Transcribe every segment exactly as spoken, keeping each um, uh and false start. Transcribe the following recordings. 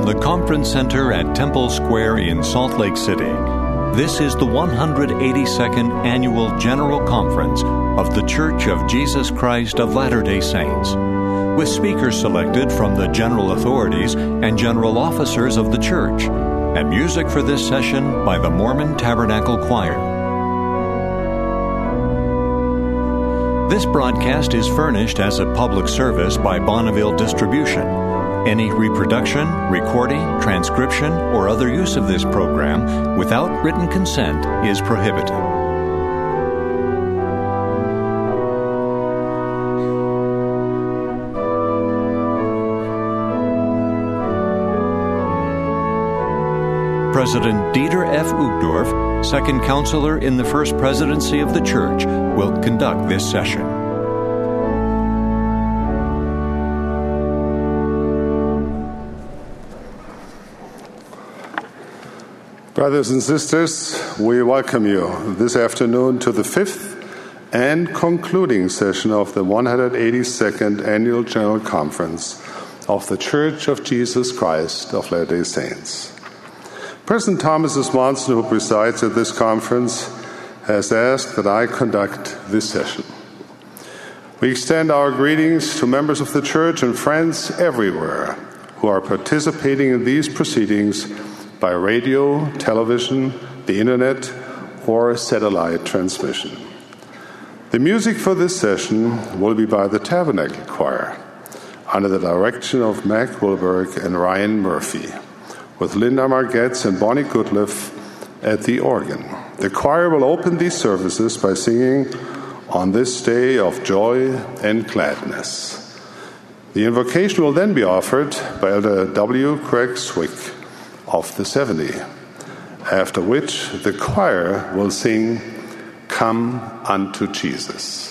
From the Conference Center at Temple Square in Salt Lake City, this is the one hundred eighty-second Annual General Conference of The Church of Jesus Christ of Latter-day Saints, with speakers selected from the general authorities and general officers of the church, and music for this session by the Mormon Tabernacle Choir. This broadcast is furnished as a public service by Bonneville Distribution. Any reproduction, recording, transcription, or other use of this program without written consent is prohibited. President Dieter F. Uchtdorf, second counselor in the First Presidency of the Church, will conduct this session. Brothers and sisters, we welcome you this afternoon to the fifth and concluding session of the one hundred eighty-second Annual General Conference of the Church of Jesus Christ of Latter-day Saints. President Thomas S. Monson, who presides at this conference, has asked that I conduct this session. We extend our greetings to members of the Church and friends everywhere who are participating in these proceedings by radio, television, the internet, or satellite transmission. The music for this session will be by the Tabernacle Choir, under the direction of Mac Wilberg and Ryan Murphy, with Linda Margetts and Bonnie Goodliff at the organ. The choir will open these services by singing "On This Day of Joy and Gladness." The invocation will then be offered by Elder W. Craig Swick of the seventy, after which the choir will sing "Come unto Jesus."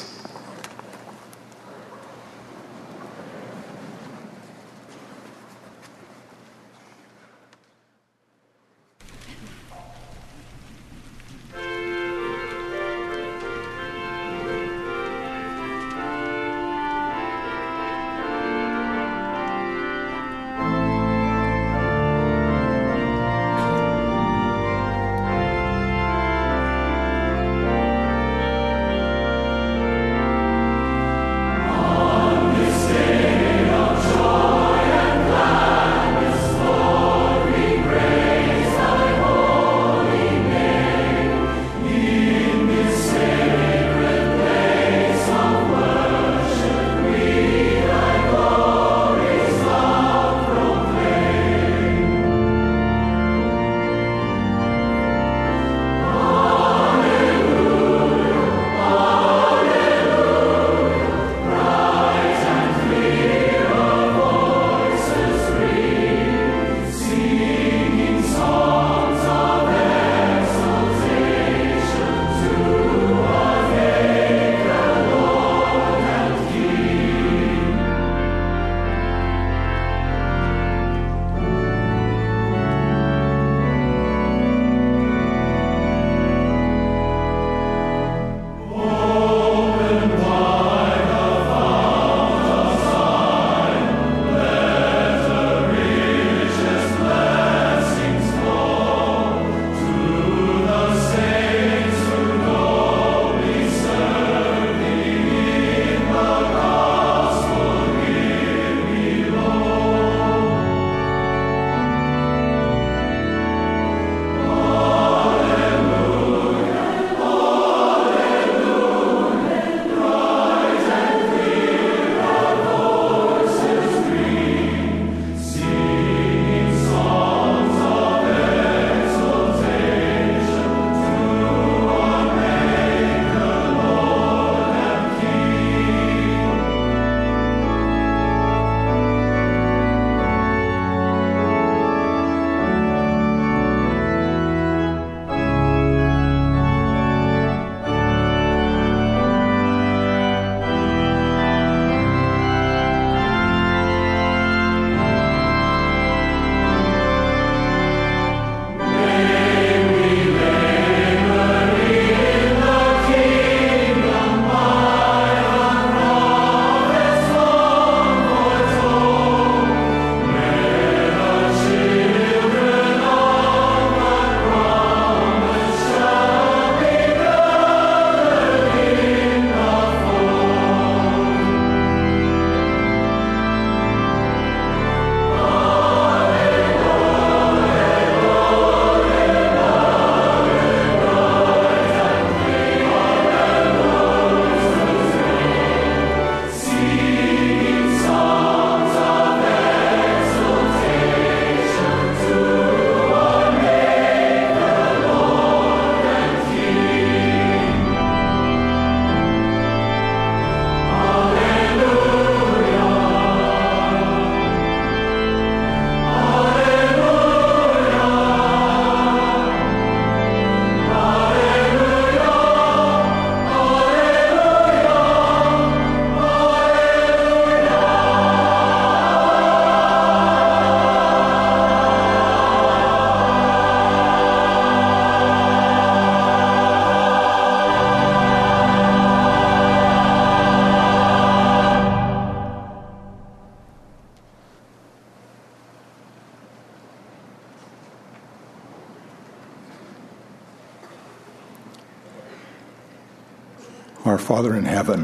Our Father in heaven,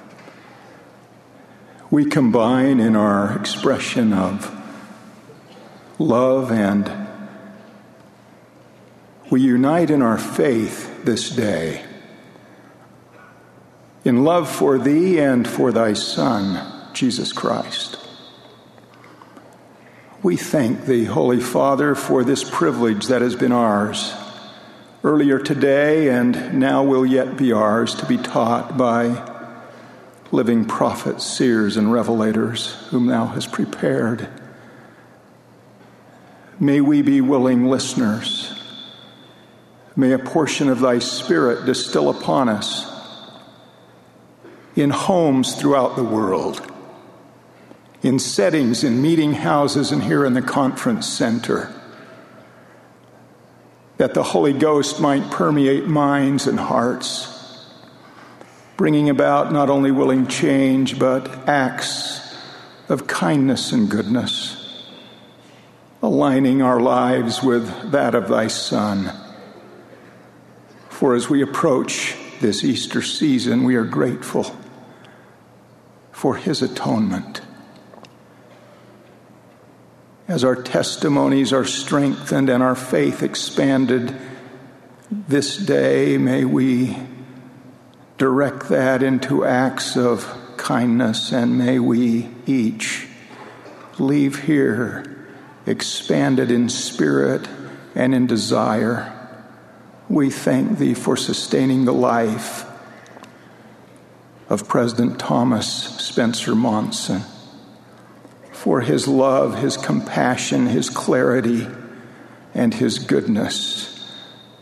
we combine in our expression of love and we unite in our faith this day, in love for Thee and for Thy Son, Jesus Christ. We thank Thee, Holy Father, for this privilege that has been ours earlier today and now will yet be ours to be taught by living prophets, seers, and revelators whom Thou hast prepared. May we be willing listeners. May a portion of Thy Spirit distill upon us in homes throughout the world, in settings, in meeting houses, and here in the conference center, that the Holy Ghost might permeate minds and hearts, bringing about not only willing change, but acts of kindness and goodness, aligning our lives with that of Thy Son. For as we approach this Easter season, we are grateful for His atonement. As our testimonies are strengthened and our faith expanded this day, may we direct that into acts of kindness, and may we each leave here expanded in spirit and in desire. We thank Thee for sustaining the life of President Thomas Spencer Monson, for his love, his compassion, his clarity, and his goodness.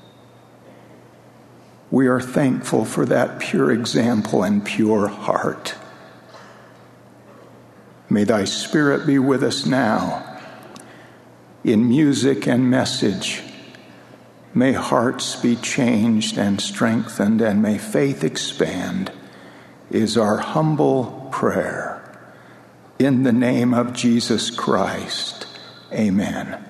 We are thankful for that pure example and pure heart. May Thy Spirit be with us now in music and message. May hearts be changed and strengthened, and may faith expand, is our humble prayer. In the name of Jesus Christ, amen.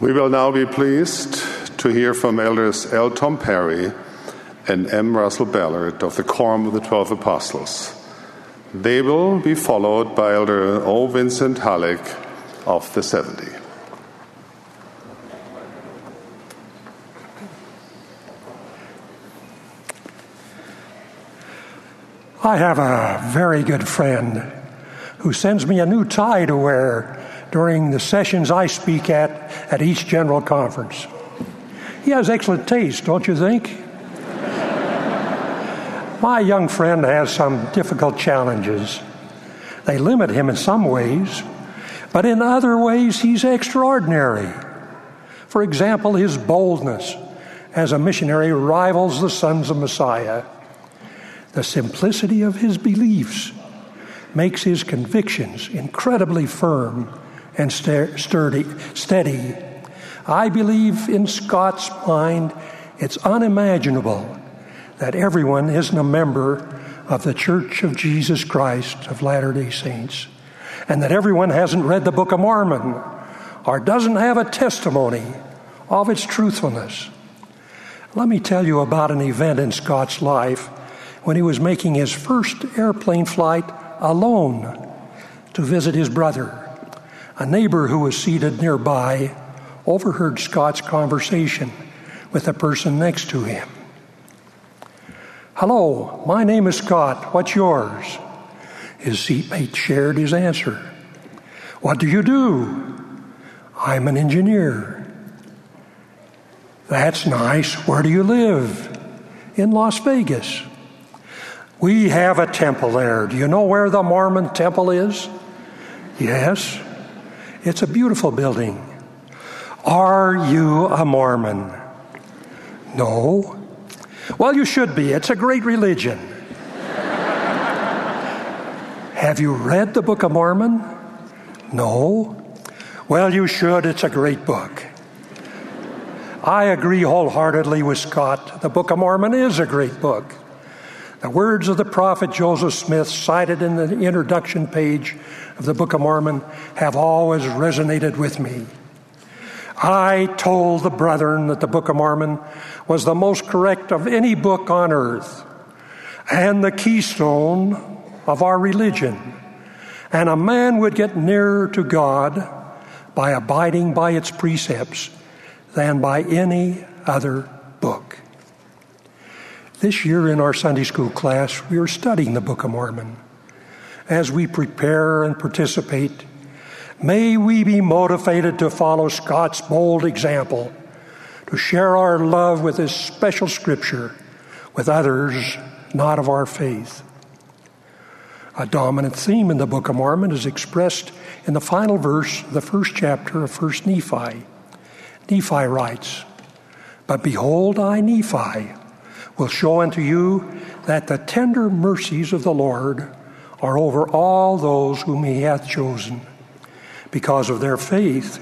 We will now be pleased to hear from Elders L. Tom Perry and M. Russell Ballard of the Quorum of the Twelve Apostles. They will be followed by Elder O. Vincent Halleck of the Seventy. I have a very good friend who sends me a new tie to wear during the sessions I speak at at each general conference. He has excellent taste, don't you think? My young friend has some difficult challenges. They limit him in some ways, but in other ways he's extraordinary. For example, his boldness as a missionary rivals the sons of Messiah. The simplicity of his beliefs makes his convictions incredibly firm and sturdy, steady. I believe in Scott's mind it's unimaginable that everyone isn't a member of the Church of Jesus Christ of Latter-day Saints, and that everyone hasn't read the Book of Mormon or doesn't have a testimony of its truthfulness. Let me tell you about an event in Scott's life when he was making his first airplane flight alone to visit his brother. A neighbor who was seated nearby overheard Scott's conversation with the person next to him. "Hello, my name is Scott. What's yours?" His seatmate shared his answer. "What do you do?" "I'm an engineer." "That's nice. Where do you live?" "In Las Vegas." "We have a temple there. Do you know where the Mormon temple is?" "Yes." "It's a beautiful building." "Are you a Mormon?" "No." "Well, you should be. It's a great religion." "Have you read the Book of Mormon?" "No." "Well, you should. It's a great book." I agree wholeheartedly with Scott. The Book of Mormon is a great book. The words of the prophet Joseph Smith, cited in the introduction page of the Book of Mormon, have always resonated with me. "I told the brethren that the Book of Mormon was the most correct of any book on earth and the keystone of our religion, and a man would get nearer to God by abiding by its precepts than by any other book." This year in our Sunday school class, we are studying the Book of Mormon. As we prepare and participate, may we be motivated to follow Scott's bold example, to share our love with this special scripture with others not of our faith. A dominant theme in the Book of Mormon is expressed in the final verse of the first chapter of First Nephi. Nephi writes, "But behold, I, Nephi, will show unto you that the tender mercies of the Lord are over all those whom he hath chosen, because of their faith,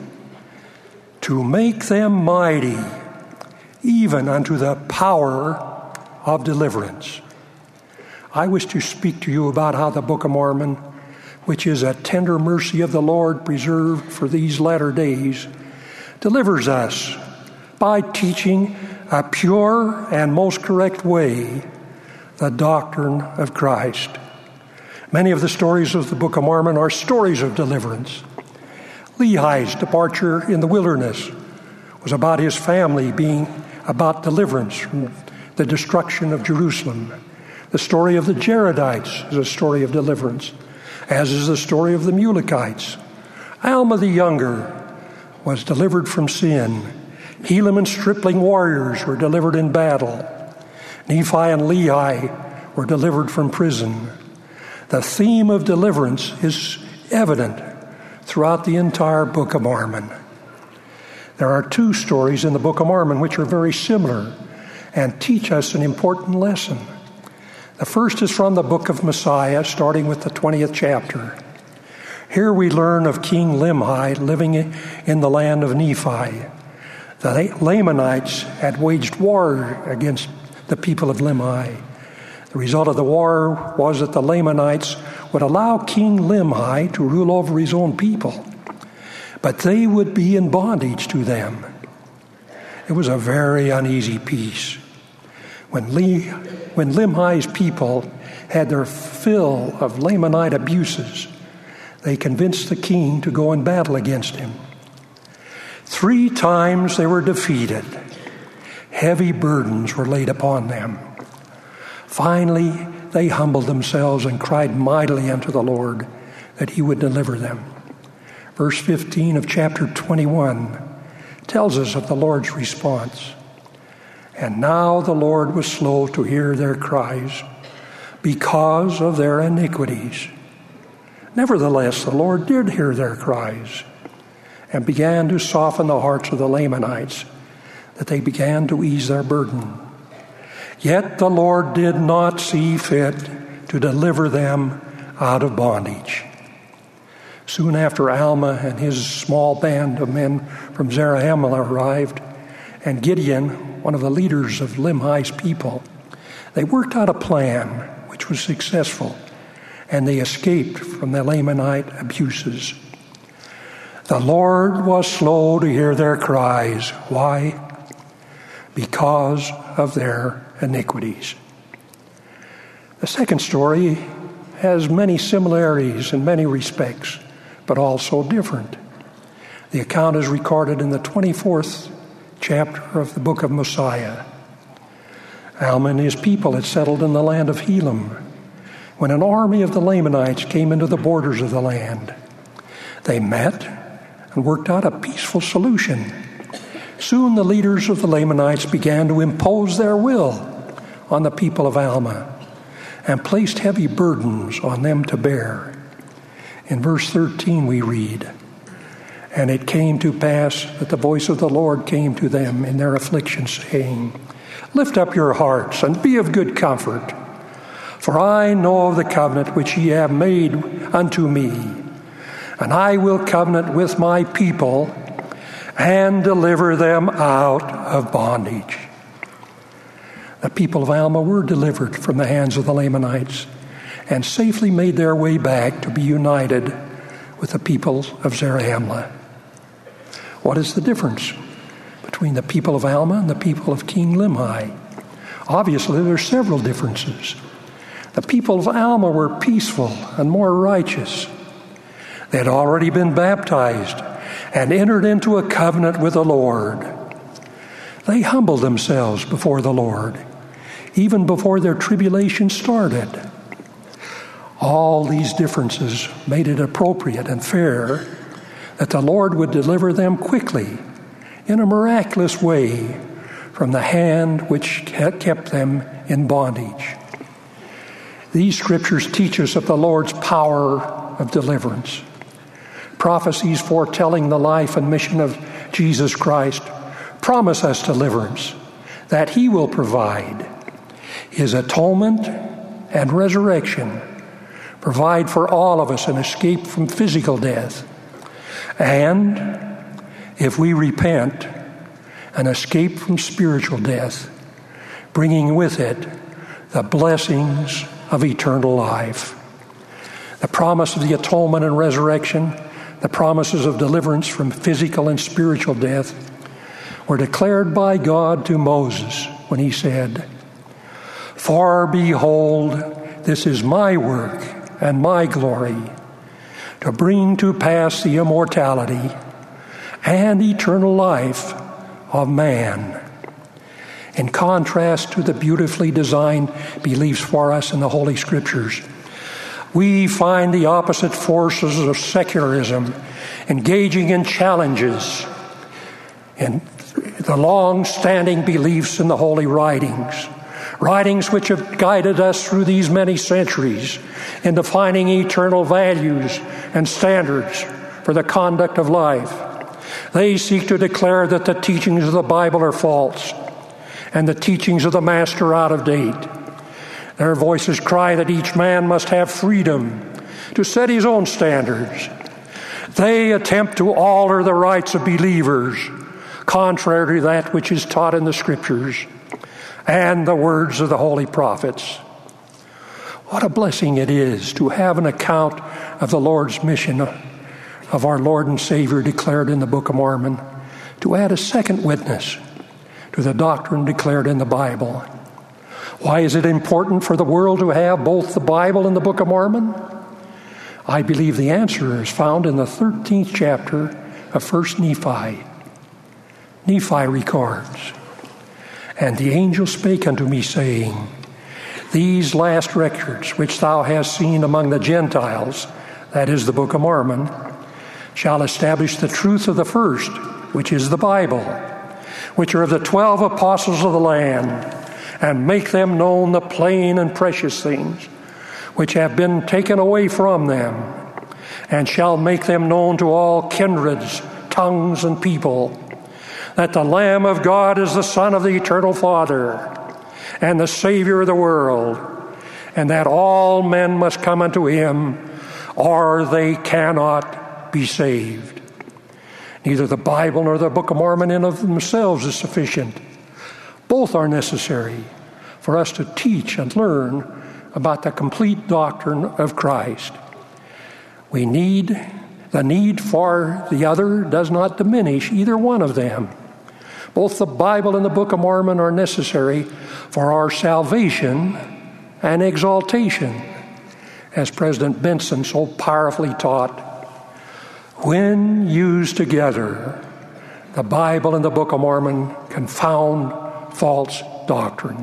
to make them mighty, even unto the power of deliverance." I wish to speak to you about how the Book of Mormon, which is a tender mercy of the Lord preserved for these latter days, delivers us by teaching a pure and most correct way the doctrine of Christ. Many of the stories of the Book of Mormon are stories of deliverance. Lehi's departure in the wilderness was about his family being about deliverance from the destruction of Jerusalem. The story of the Jaredites is a story of deliverance, as is the story of the Mulekites. Alma the Younger was delivered from sin. Helaman's stripling warriors were delivered in battle. Nephi and Lehi were delivered from prison. The theme of deliverance is evident throughout the entire Book of Mormon. There are two stories in the Book of Mormon which are very similar and teach us an important lesson. The first is from the Book of Messiah, starting with the twentieth chapter. Here we learn of King Limhi living in the land of Nephi. The Lamanites had waged war against the people of Limhi. The result of the war was that the Lamanites would allow King Limhi to rule over his own people. but they would be in bondage to them. It was a very uneasy peace. When, Lee, when Limhi's people had their fill of Lamanite abuses, they convinced the king to go in battle against him. Three times they were defeated. Heavy burdens were laid upon them. Finally, they humbled themselves and cried mightily unto the Lord that he would deliver them. Verse fifteen of chapter twenty-one tells us of the Lord's response. And now the Lord was slow to hear their cries because of their iniquities. Nevertheless, the Lord did hear their cries and began to soften the hearts of the Lamanites, that they began to ease their burden. Yet the Lord did not see fit to deliver them out of bondage. Soon after Alma and his small band of men from Zarahemla arrived, and Gideon, one of the leaders of Limhi's people, they worked out a plan which was successful, and they escaped from the Lamanite abuses. The Lord was slow to hear their cries. Why? Because of their iniquities. The second story has many similarities in many respects, but also different. The account is recorded in the twenty-fourth chapter of the book of Mosiah. Alma and his people had settled in the land of Helam when an army of the Lamanites came into the borders of the land. They met and worked out a peaceful solution. Soon the leaders of the Lamanites began to impose their will on the people of Alma and placed heavy burdens on them to bear. In verse thirteen we read, And it came to pass that the voice of the Lord came to them in their affliction, saying, Lift up your hearts and be of good comfort, for I know of the covenant which ye have made unto me, and I will covenant with my people and deliver them out of bondage. The people of Alma were delivered from the hands of the Lamanites and safely made their way back to be united with the people of Zarahemla. What is the difference between the people of Alma and the people of King Limhi? Obviously, there are several differences. The people of Alma were peaceful and more righteous. They had already been baptized and entered into a covenant with the Lord. They humbled themselves before the Lord, even before their tribulation started. All these differences made it appropriate and fair that the Lord would deliver them quickly, in a miraculous way, from the hand which kept them in bondage. These scriptures teach us of the Lord's power of deliverance. Prophecies foretelling the life and mission of Jesus Christ promise us deliverance that he will provide. His atonement and resurrection provide for all of us an escape from physical death, and, if we repent, an escape from spiritual death, bringing with it the blessings of eternal life. The promise of the atonement and resurrection, the promises of deliverance from physical and spiritual death, were declared by God to Moses when he said, For behold, this is my work and my glory, to bring to pass the immortality and eternal life of man. In contrast to the beautifully designed beliefs for us in the Holy Scriptures, we find the opposite forces of secularism engaging in challenges in the long-standing beliefs in the Holy Writings, writings which have guided us through these many centuries in defining eternal values and standards for the conduct of life. They seek to declare that the teachings of the Bible are false and the teachings of the Master out of date. Their voices cry that each man must have freedom to set his own standards. They attempt to alter the rights of believers, contrary to that which is taught in the Scriptures and the words of the holy prophets. What a blessing it is to have an account of the Lord's mission of our Lord and Savior declared in the Book of Mormon to add a second witness to the doctrine declared in the Bible. Why is it important for the world to have both the Bible and the Book of Mormon? I believe the answer is found in the thirteenth chapter of First Nephi. Nephi records, "And the angel spake unto me, saying, These last records which thou hast seen among the Gentiles, that is the Book of Mormon, shall establish the truth of the first, which is the Bible, which are of the twelve apostles of the Lamb, and make them known the plain and precious things, which have been taken away from them, and shall make them known to all kindreds, tongues, and people, that the Lamb of God is the Son of the Eternal Father, and the Savior of the world, and that all men must come unto him, or they cannot be saved." Neither the Bible nor the Book of Mormon in of themselves is sufficient. Both are necessary for us to teach and learn about the complete doctrine of Christ. We need, the need for the other does not diminish either one of them. Both the Bible and the Book of Mormon are necessary for our salvation and exaltation. As President Benson so powerfully taught, when used together, the Bible and the Book of Mormon confound false doctrine.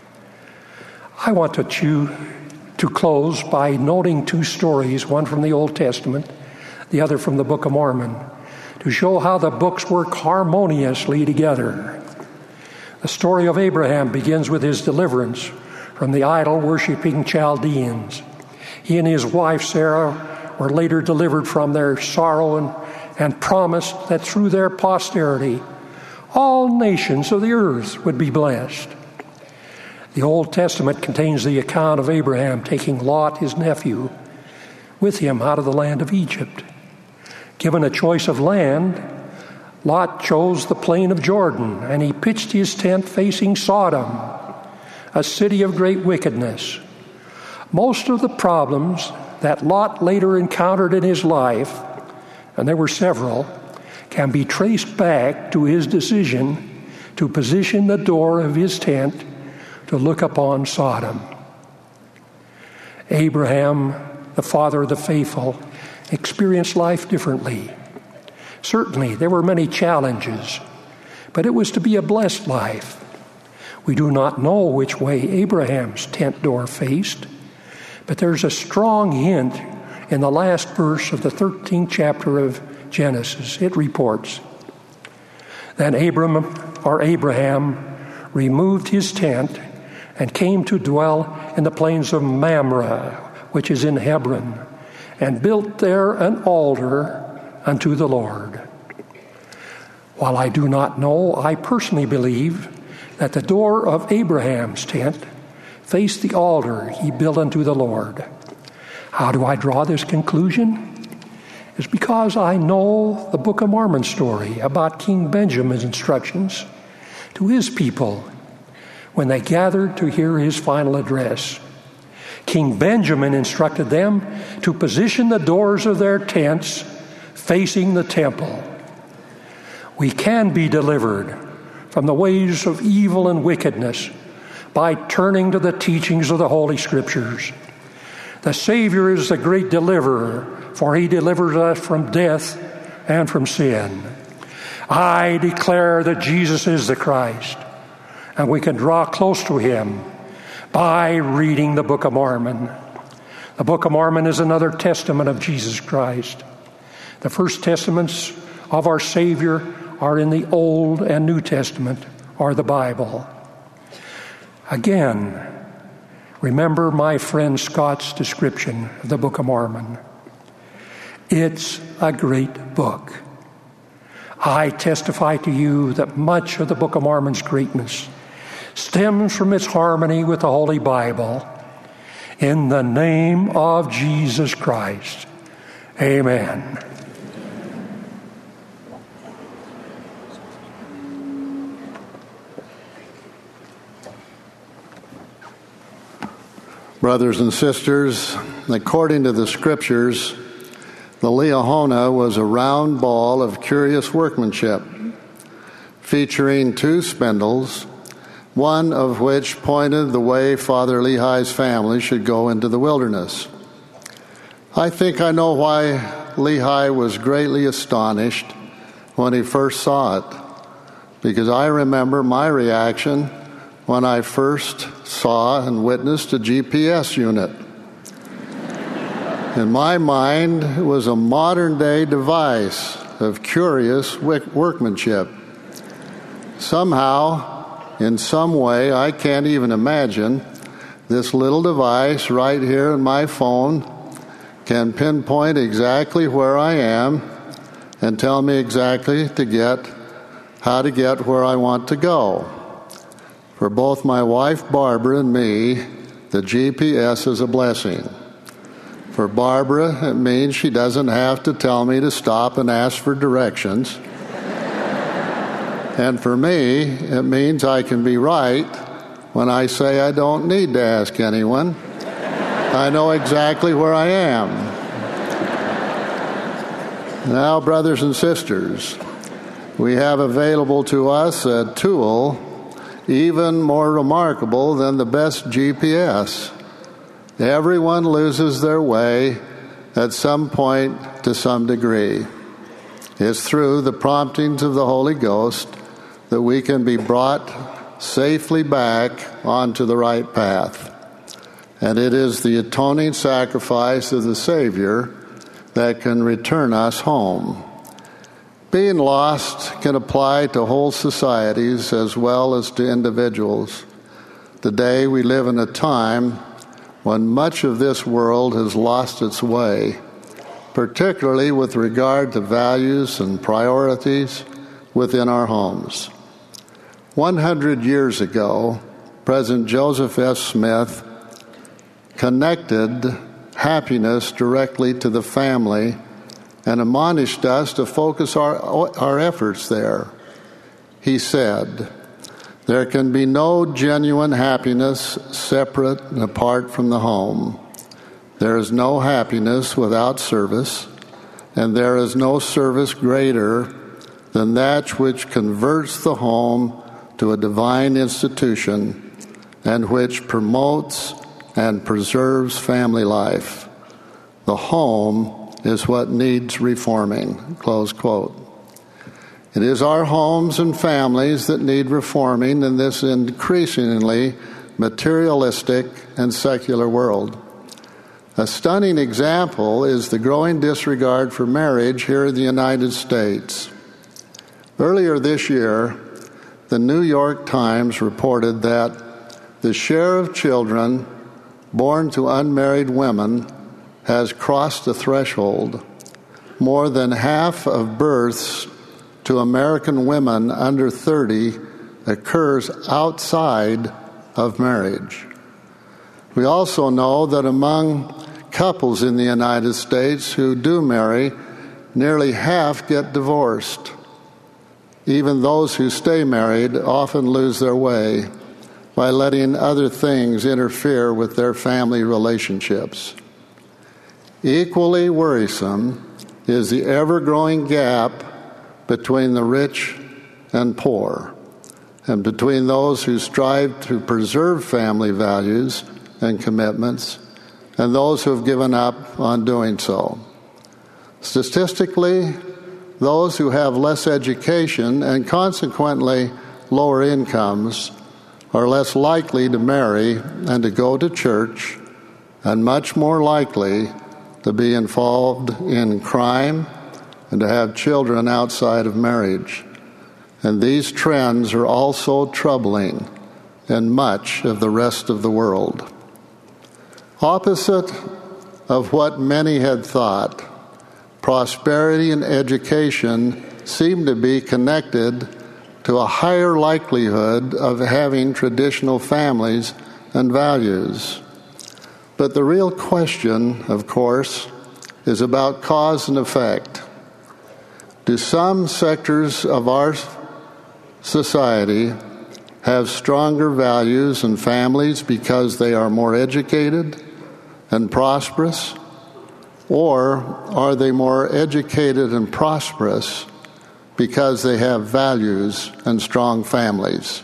I want to chew, to close by noting two stories, one from the Old Testament, the other from the Book of Mormon, to show how the books work harmoniously together. The story of Abraham begins with his deliverance from the idol-worshiping Chaldeans. He and his wife Sarah were later delivered from their sorrow and, and promised that through their posterity, all nations of the earth would be blessed. The Old Testament contains the account of Abraham taking Lot, his nephew, with him out of the land of Egypt. Given a choice of land, Lot chose the plain of Jordan, and he pitched his tent facing Sodom, a city of great wickedness. Most of the problems that Lot later encountered in his life, and there were several, can be traced back to his decision to position the door of his tent to look upon Sodom. Abraham, the father of the faithful, experienced life differently. Certainly, there were many challenges, but it was to be a blessed life. We do not know which way Abraham's tent door faced, but there's a strong hint in the last verse of the thirteenth chapter of Genesis. It reports, "Then Abram, or Abraham, removed his tent and came to dwell in the plains of Mamre, which is in Hebron, and built there an altar unto the Lord." While I do not know, I personally believe that the door of Abraham's tent faced the altar he built unto the Lord. How do I draw this conclusion? It's because I know the Book of Mormon story about King Benjamin's instructions to his people when they gathered to hear his final address. King Benjamin instructed them to position the doors of their tents facing the temple. We can be delivered from the ways of evil and wickedness by turning to the teachings of the Holy Scriptures. The Savior is the great deliverer, for he delivers us from death and from sin. I declare that Jesus is the Christ, and we can draw close to him by reading the Book of Mormon. The Book of Mormon is another testament of Jesus Christ. The first testaments of our Savior are in the Old and New Testament, or the Bible. Again, remember my friend Scott's description of the Book of Mormon. It's a great book. I testify to you that much of the Book of Mormon's greatness stems from its harmony with the Holy Bible. In the name of Jesus Christ, amen. Brothers and sisters, according to the Scriptures, The Liahona was a round ball of curious workmanship, featuring two spindles, one of which pointed the way Father Lehi's family should go into the wilderness. I think I know why Lehi was greatly astonished when he first saw it, because I remember my reaction when I first saw and witnessed a G P S unit. In my mind, it was a modern-day device of curious workmanship. Somehow, in some way, I can't even imagine, this little device right here in my phone can pinpoint exactly where I am and tell me exactly to get how to get where I want to go. For both my wife Barbara and me, the G P S is a blessing. For Barbara, it means she doesn't have to tell me to stop and ask for directions. And for me, it means I can be right when I say I don't need to ask anyone. I know exactly where I am. Now, brothers and sisters, we have available to us a tool even more remarkable than the best G P S. Everyone loses their way at some point to some degree. It's through the promptings of the Holy Ghost that we can be brought safely back onto the right path. And it is the atoning sacrifice of the Savior that can return us home. Being lost can apply to whole societies as well as to individuals. Today we live in a time when much of this world has lost its way, particularly with regard to values and priorities within our homes. One hundred years ago, President Joseph F. Smith connected happiness directly to the family and admonished us to focus our, our efforts there. He said, "There can be no genuine happiness separate and apart from the home. There is no happiness without service, and there is no service greater than that which converts the home to a divine institution and which promotes and preserves family life. The home is what needs reforming." Close quote. It is our homes and families that need reforming in this increasingly materialistic and secular world. A stunning example is the growing disregard for marriage here in the United States. Earlier this year, the New York Times reported that the share of children born to unmarried women has crossed the threshold. More than half of births to American women under thirty occurs outside of marriage. We also know that among couples in the United States who do marry, nearly half get divorced. Even those who stay married often lose their way by letting other things interfere with their family relationships. Equally worrisome is the ever-growing gap between the rich and poor, and between those who strive to preserve family values and commitments and those who have given up on doing so. Statistically, those who have less education and consequently lower incomes are less likely to marry and to go to church, and much more likely to be involved in crime and to have children outside of marriage. And these trends are also troubling in much of the rest of the world. Opposite of what many had thought, prosperity and education seem to be connected to a higher likelihood of having traditional families and values. But the real question, of course, is about cause and effect. Do some sectors of our society have stronger values and families because they are more educated and prosperous? Or are they more educated and prosperous because they have values and strong families?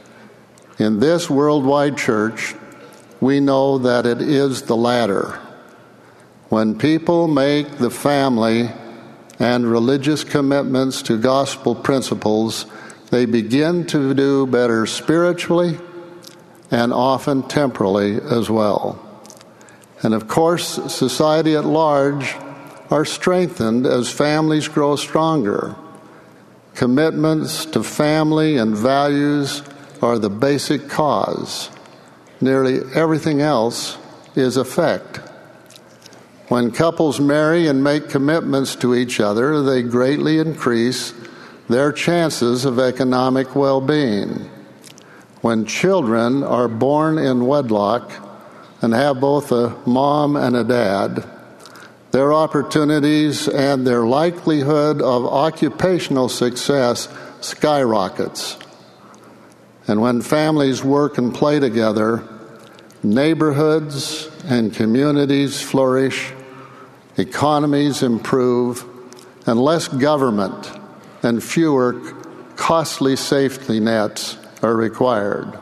In this worldwide church, we know that it is the latter. When people make the family and religious commitments to gospel principles, they begin to do better spiritually and often temporally as well. And of course, society at large are strengthened as families grow stronger. Commitments to family and values are the basic cause. Nearly everything else is effect. When couples marry and make commitments to each other, they greatly increase their chances of economic well-being. When children are born in wedlock and have both a mom and a dad, their opportunities and their likelihood of occupational success skyrockets. And when families work and play together, neighborhoods and communities flourish, economies improve, and less government and fewer costly safety nets are required.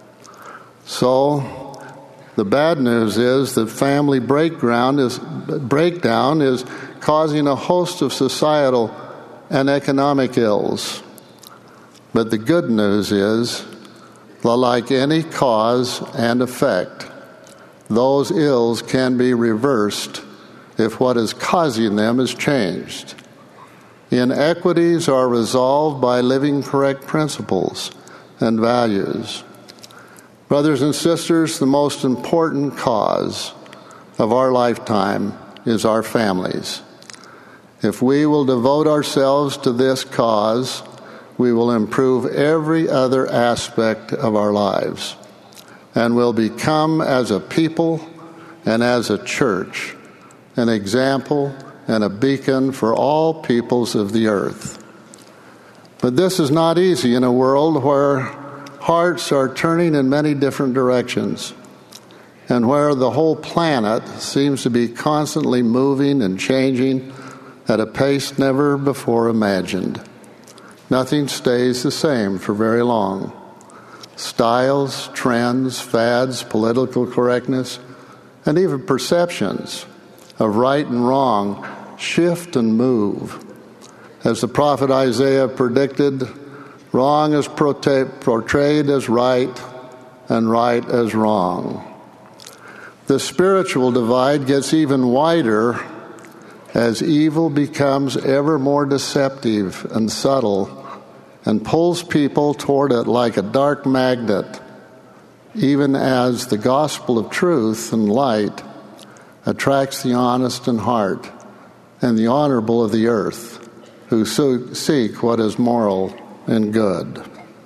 So, the bad news is that family breakdown is, breakdown is causing a host of societal and economic ills. But the good news is that, like any cause and effect, those ills can be reversed if what is causing them is changed. Inequities are resolved by living correct principles and values. Brothers and sisters, the most important cause of our lifetime is our families. If we will devote ourselves to this cause, we will improve every other aspect of our lives and will become, as a people and as a church, an example and a beacon for all peoples of the earth. But this is not easy in a world where hearts are turning in many different directions, and where the whole planet seems to be constantly moving and changing at a pace never before imagined. Nothing stays the same for very long. Styles, trends, fads, political correctness, and even perceptions of right and wrong shift and move. As the prophet Isaiah predicted, wrong is portrayed as right and right as wrong. The spiritual divide gets even wider as evil becomes ever more deceptive and subtle and pulls people toward it like a dark magnet, even as the gospel of truth and light attracts the honest in heart and the honorable of the earth, who so seek what is moral and good.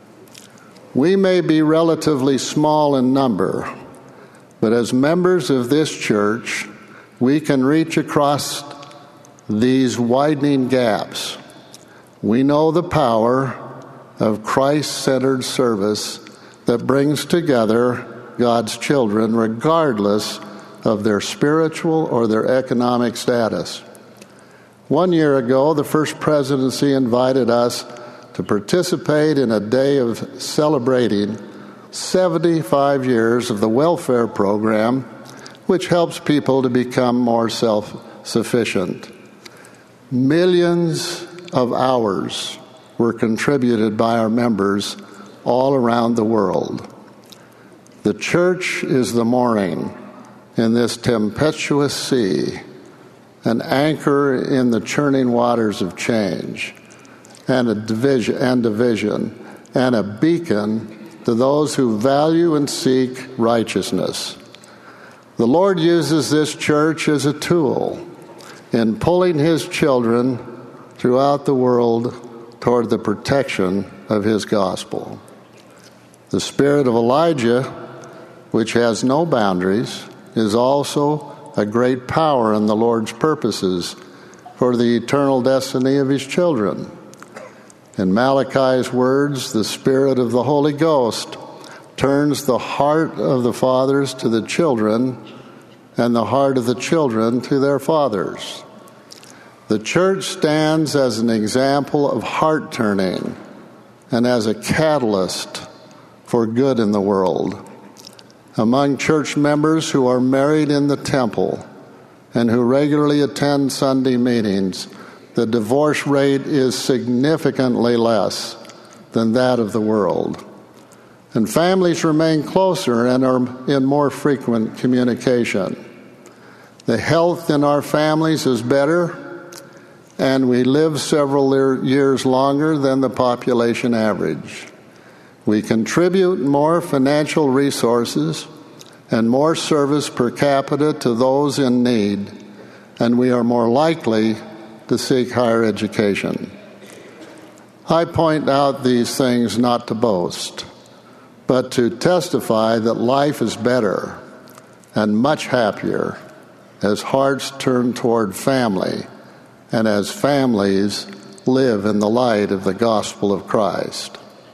We may be relatively small in number, but as members of this church, we can reach across these widening gaps. We know the power of Christ-centered service that brings together God's children regardless of their spiritual or their economic status. One year ago, the First Presidency invited us to participate in a day of celebrating seventy-five years of the welfare program, which helps people to become more self-sufficient. Millions of hours were contributed by our members all around the world. The church is the mooring in this tempestuous sea, an anchor in the churning waters of change, and a division and division, and a beacon to those who value and seek righteousness. The Lord uses this church as a tool in pulling His children throughout the world toward the protection of His gospel. The spirit of Elijah, which has no boundaries, is also a great power in the Lord's purposes for the eternal destiny of His children. In Malachi's words, the Spirit of the Holy Ghost turns the heart of the fathers to the children and the heart of the children to their fathers. The church stands as an example of heart-turning and as a catalyst for good in the world. Among church members who are married in the temple and who regularly attend Sunday meetings, the divorce rate is significantly less than that of the world. And families remain closer and are in more frequent communication. The health in our families is better, and we live several years longer than the population average. We contribute more financial resources and more service per capita to those in need, and we are more likely to seek higher education. I point out these things not to boast, but to testify that life is better and much happier as hearts turn toward family and as families live in the light of the gospel of Christ.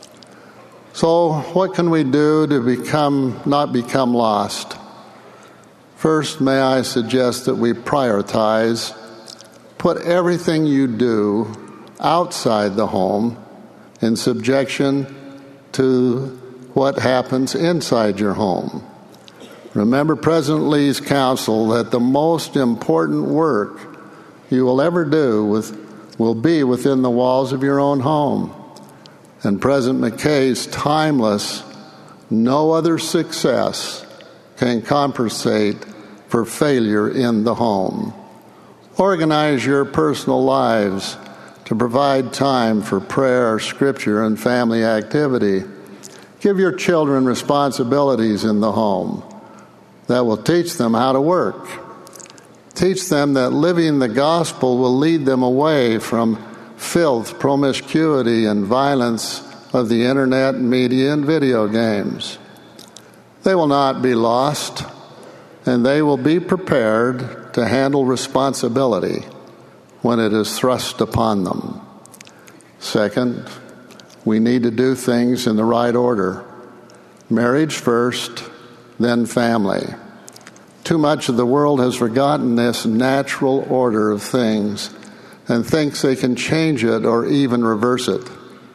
So, what can we do to become not become lost? First, may I suggest that we prioritize, put everything you do outside the home in subjection to what happens inside your home. Remember President Lee's counsel that the most important work you will ever do with, will be within the walls of your own home. And President McKay's timeless, no other success can compensate for failure in the home. Organize your personal lives to provide time for prayer, scripture, and family activity. Give your children responsibilities in the home that will teach them how to work. Teach them that living the gospel will lead them away from filth, promiscuity, and violence of the internet, media, and video games. They will not be lost, and they will be prepared to handle responsibility when it is thrust upon them. Second, we need to do things in the right order. Marriage first, then family. Too much of the world has forgotten this natural order of things and thinks they can change it or even reverse it.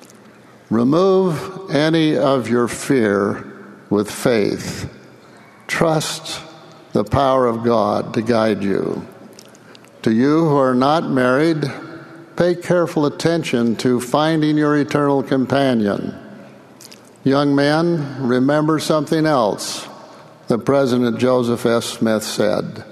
Remove any of your fear with faith. Trust the power of God to guide you. To you who are not married, pay careful attention to finding your eternal companion. Young men, remember something else that President Joseph S. Smith said.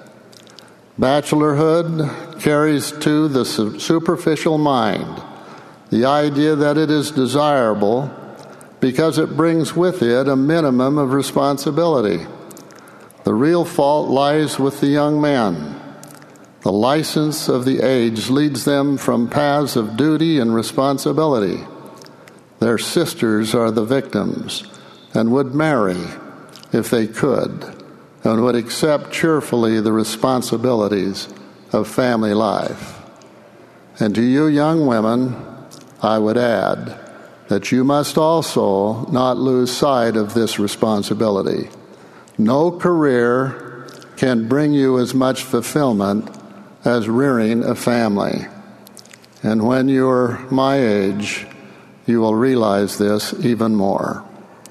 Bachelorhood carries to the superficial mind the idea that it is desirable because it brings with it a minimum of responsibility. The real fault lies with the young men. The license of the age leads them from paths of duty and responsibility. Their sisters are the victims and would marry if they could and would accept cheerfully the responsibilities of family life. And to you young women, I would add that you must also not lose sight of this responsibility. No career can bring you as much fulfillment as rearing a family. And when you're my age, you will realize this even more.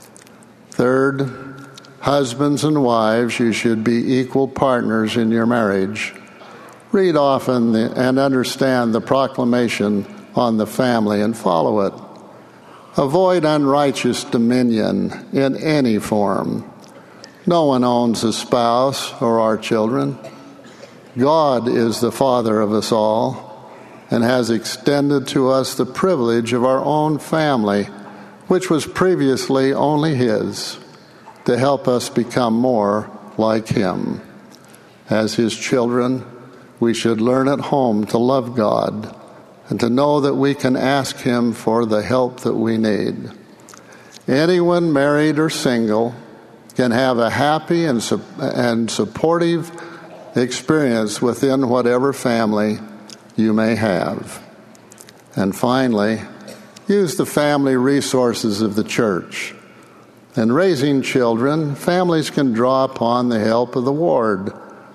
Third, husbands and wives, you should be equal partners in your marriage. Read often the, and understand the proclamation on the family and follow it. Avoid unrighteous dominion in any form. No one owns a spouse or our children. God is the Father of us all and has extended to us the privilege of our own family, which was previously only His, to help us become more like Him. As His children, we should learn at home to love God and to know that we can ask Him for the help that we need. Anyone, married or single, can have a happy and, su- and supportive experience within whatever family you may have. And finally, use the family resources of the church. In raising children, families can draw upon the help of the ward,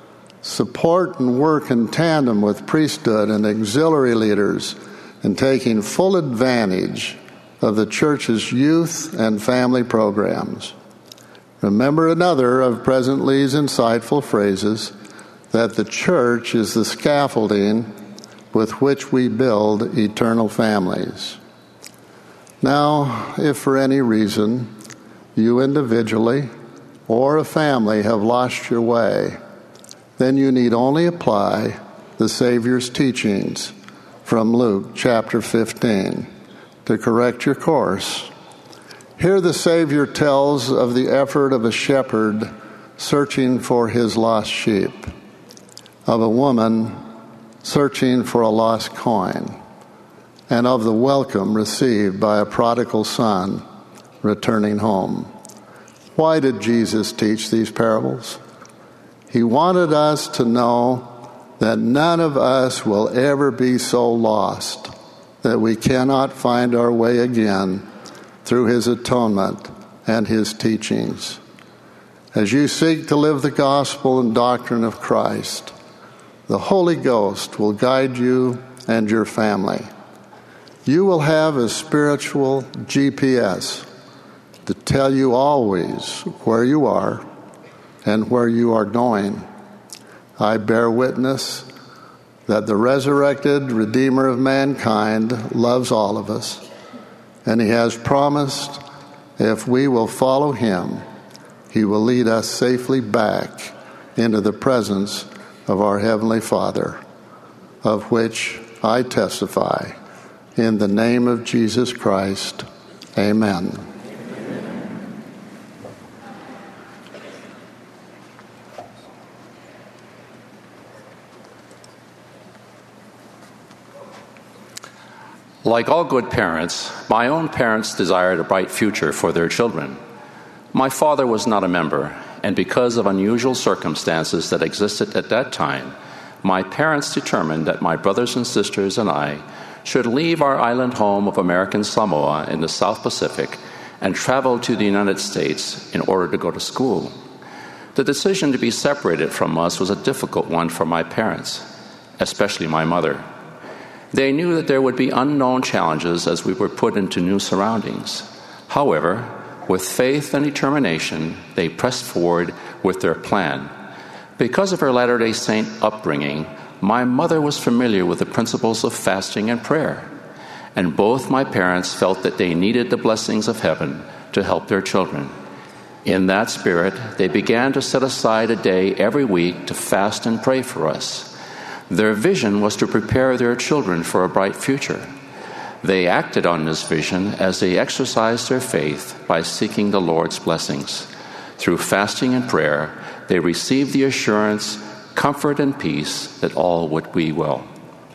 Support and work in tandem with priesthood and auxiliary leaders in taking full advantage of the church's youth and family programs. Remember another of President Lee's insightful phrases, that the church is the scaffolding with which we build eternal families. Now, if for any reason you individually or a family have lost your way, then you need only apply the Savior's teachings from Luke chapter fifteen to correct your course. Here the Savior tells of the effort of a shepherd searching for his lost sheep, of a woman searching for a lost coin, and of the welcome received by a prodigal son returning home. Why did Jesus teach these parables? He wanted us to know that none of us will ever be so lost that we cannot find our way again through his atonement and his teachings. As you seek to live the gospel and doctrine of Christ, the Holy Ghost will guide you and your family. You will have a spiritual G P S to tell you always where you are and where you are going. I bear witness that the resurrected Redeemer of mankind loves all of us, and he has promised if we will follow him, he will lead us safely back into the presence of our Heavenly Father, of which I testify. In the name of Jesus Christ, amen. Like all good parents, my own parents desired a bright future for their children. My father was not a member, and because of unusual circumstances that existed at that time, my parents determined that my brothers and sisters and I should leave our island home of American Samoa in the South Pacific and travel to the United States in order to go to school. The decision to be separated from us was a difficult one for my parents, especially my mother. They knew that there would be unknown challenges as we were put into new surroundings. However, with faith and determination, they pressed forward with their plan. Because of her Latter-day Saint upbringing, my mother was familiar with the principles of fasting and prayer, and both my parents felt that they needed the blessings of heaven to help their children. In that spirit, they began to set aside a day every week to fast and pray for us. Their vision was to prepare their children for a bright future. They acted on this vision as they exercised their faith by seeking the Lord's blessings. Through fasting and prayer, they received the assurance, comfort, and peace that all would be well.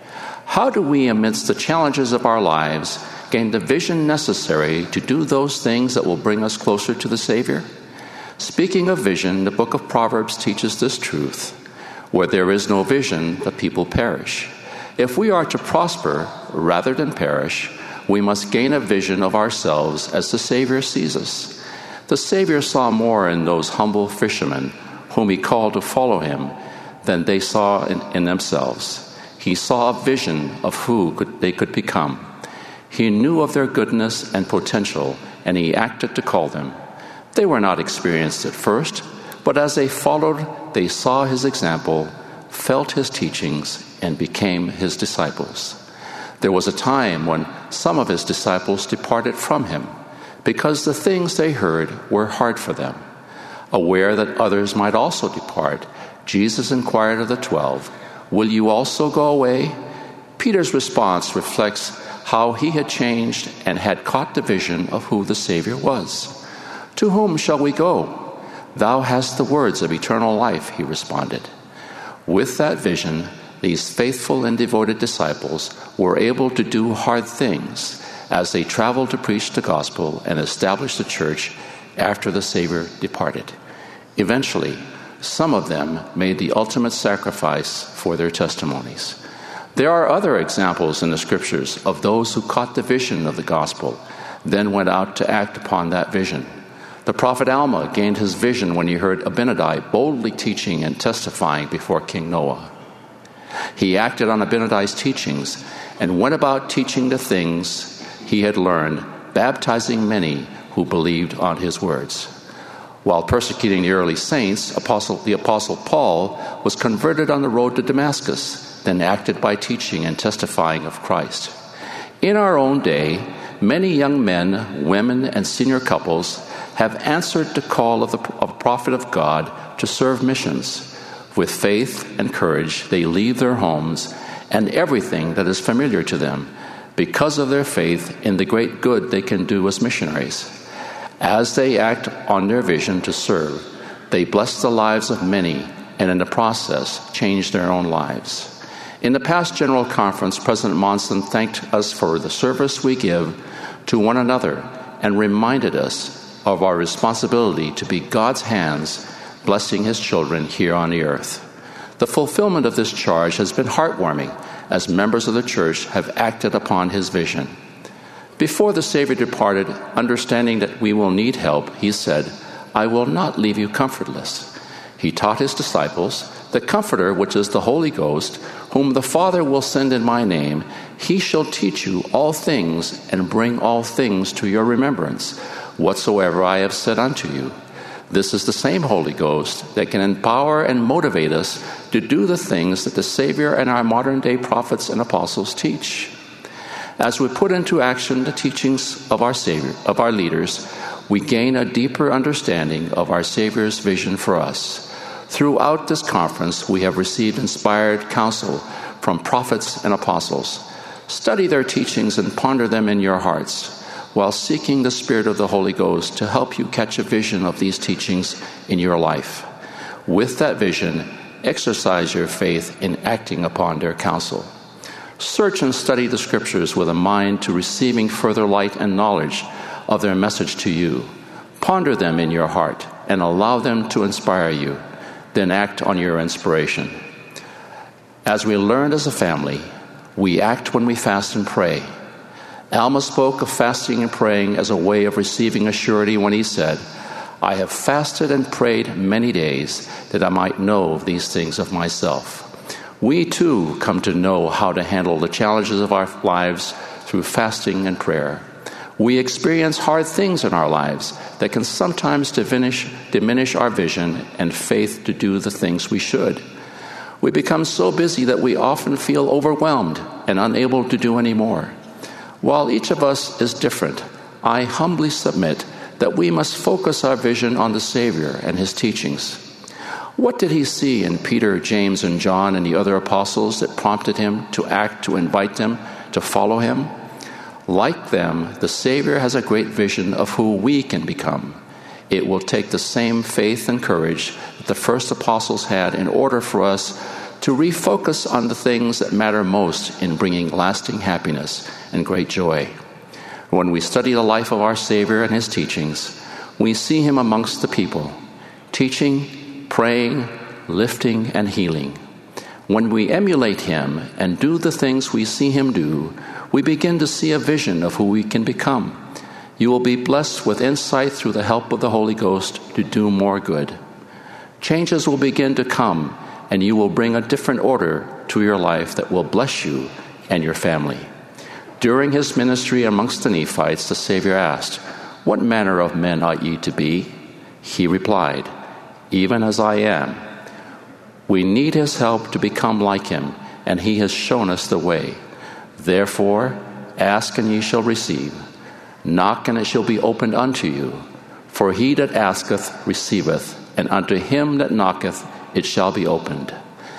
How do we, amidst the challenges of our lives, gain the vision necessary to do those things that will bring us closer to the Savior? Speaking of vision, the book of Proverbs teaches this truth: where there is no vision, the people perish. If we are to prosper rather than perish, we must gain a vision of ourselves as the Savior sees us. The Savior saw more in those humble fishermen whom he called to follow him than they saw in, in themselves. He saw a vision of who could, they could become. He knew of their goodness and potential, and he acted to call them. They were not experienced at first, but as they followed, they saw his example, felt his teachings, and became his disciples. There was a time when some of his disciples departed from him because the things they heard were hard for them. Aware that others might also depart, Jesus inquired of the twelve, "Will you also go away?" Peter's response reflects how he had changed and had caught the vision of who the Savior was. "To whom shall we go? Thou hast the words of eternal life," he responded. With that vision, these faithful and devoted disciples were able to do hard things as they traveled to preach the gospel and establish the church after the Savior departed. Eventually, some of them made the ultimate sacrifice for their testimonies. There are other examples in the scriptures of those who caught the vision of the gospel, then went out to act upon that vision. The prophet Alma gained his vision when he heard Abinadi boldly teaching and testifying before King Noah. He acted on Abinadi's teachings and went about teaching the things he had learned, baptizing many who believed on his words. While persecuting the early saints, Apostle, the Apostle Paul was converted on the road to Damascus, then acted by teaching and testifying of Christ. In our own day, many young men, women, and senior couples have answered the call of the of prophet of God to serve missions. With faith and courage, they leave their homes and everything that is familiar to them because of their faith in the great good they can do as missionaries. As they act on their vision to serve, they bless the lives of many and in the process change their own lives. In the past General Conference, President Monson thanked us for the service we give to one another and reminded us of our responsibility to be God's hands blessing his children here on the earth. The fulfillment of this charge has been heartwarming as members of the church have acted upon his vision. Before the Savior departed, understanding that we will need help, he said, "I will not leave you comfortless." He taught his disciples, "The Comforter, which is the Holy Ghost, whom the Father will send in my name, he shall teach you all things and bring all things to your remembrance, whatsoever I have said unto you." This is the same Holy Ghost that can empower and motivate us to do the things that the Savior and our modern-day prophets and apostles teach. As we put into action the teachings of our Savior, of our leaders, we gain a deeper understanding of our Savior's vision for us. Throughout this conference, we have received inspired counsel from prophets and apostles. Study their teachings and ponder them in your hearts, while seeking the Spirit of the Holy Ghost to help you catch a vision of these teachings in your life. With that vision, exercise your faith in acting upon their counsel. Search and study the Scriptures with a mind to receiving further light and knowledge of their message to you. Ponder them in your heart and allow them to inspire you. Then act on your inspiration. As we learned as a family, we act when we fast and pray. Alma spoke of fasting and praying as a way of receiving a surety when he said, "I have fasted and prayed many days that I might know these things of myself." We too come to know how to handle the challenges of our lives through fasting and prayer. We experience hard things in our lives that can sometimes diminish, diminish our vision and faith to do the things we should. We become so busy that we often feel overwhelmed and unable to do any more. While each of us is different, I humbly submit that we must focus our vision on the Savior and his teachings. What did he see in Peter, James, and John and the other apostles that prompted him to act, to invite them to follow him? Like them, the Savior has a great vision of who we can become. It will take the same faith and courage that the first apostles had in order for us to refocus on the things that matter most in bringing lasting happiness and great joy. When we study the life of our Savior and his teachings, we see him amongst the people, teaching, praying, lifting, and healing. When we emulate him and do the things we see him do, we begin to see a vision of who we can become. You will be blessed with insight through the help of the Holy Ghost to do more good. Changes will begin to come, and you will bring a different order to your life that will bless you and your family. During his ministry amongst the Nephites, the Savior asked, "What manner of men ought ye to be?" He replied, "Even as I am." We need his help to become like him, and he has shown us the way. Therefore, ask and ye shall receive. Knock and it shall be opened unto you. For he that asketh receiveth, and unto him that knocketh it shall be opened.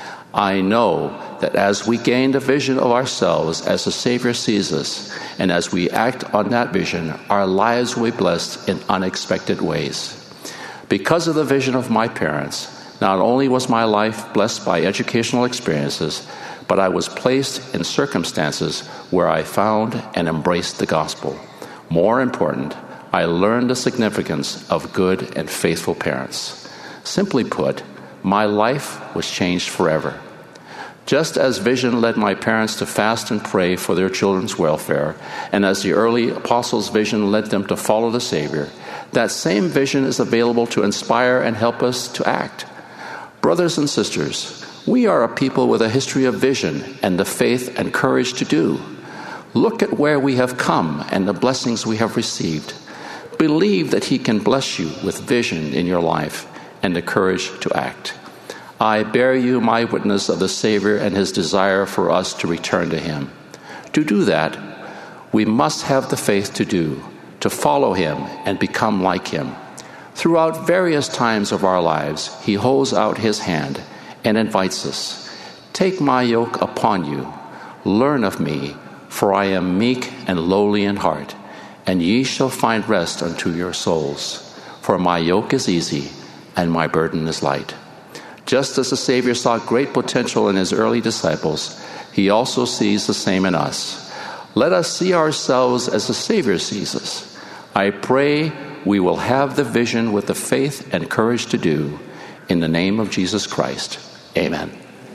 I know that as we gain the vision of ourselves as the Savior sees us, and as we act on that vision, our lives will be blessed in unexpected ways. Because of the vision of my parents, not only was my life blessed by educational experiences, but I was placed in circumstances where I found and embraced the gospel. More important, I learned the significance of good and faithful parents. Simply put, my life was changed forever. Just as vision led my parents to fast and pray for their children's welfare, and as the early apostles' vision led them to follow the Savior, That same vision is available to inspire and help us to act. Brothers and sisters, we are a people with a history of vision and the faith and courage to do. Look at where we have come and the blessings we have received. Believe that He can bless you with vision in your life and the courage to act. I bear you my witness of the Savior and His desire for us to return to Him. To do that, we must have the faith to do, to follow Him and become like Him. Throughout various times of our lives, He holds out His hand and invites us, "Take my yoke upon you, learn of me, for I am meek and lowly in heart, and ye shall find rest unto your souls. For my yoke is easy and my burden is light." Just as the Savior saw great potential in His early disciples, He also sees the same in us. Let us see ourselves as the Savior sees us. I pray we will have the vision with the faith and courage to do. In the name of Jesus Christ, amen.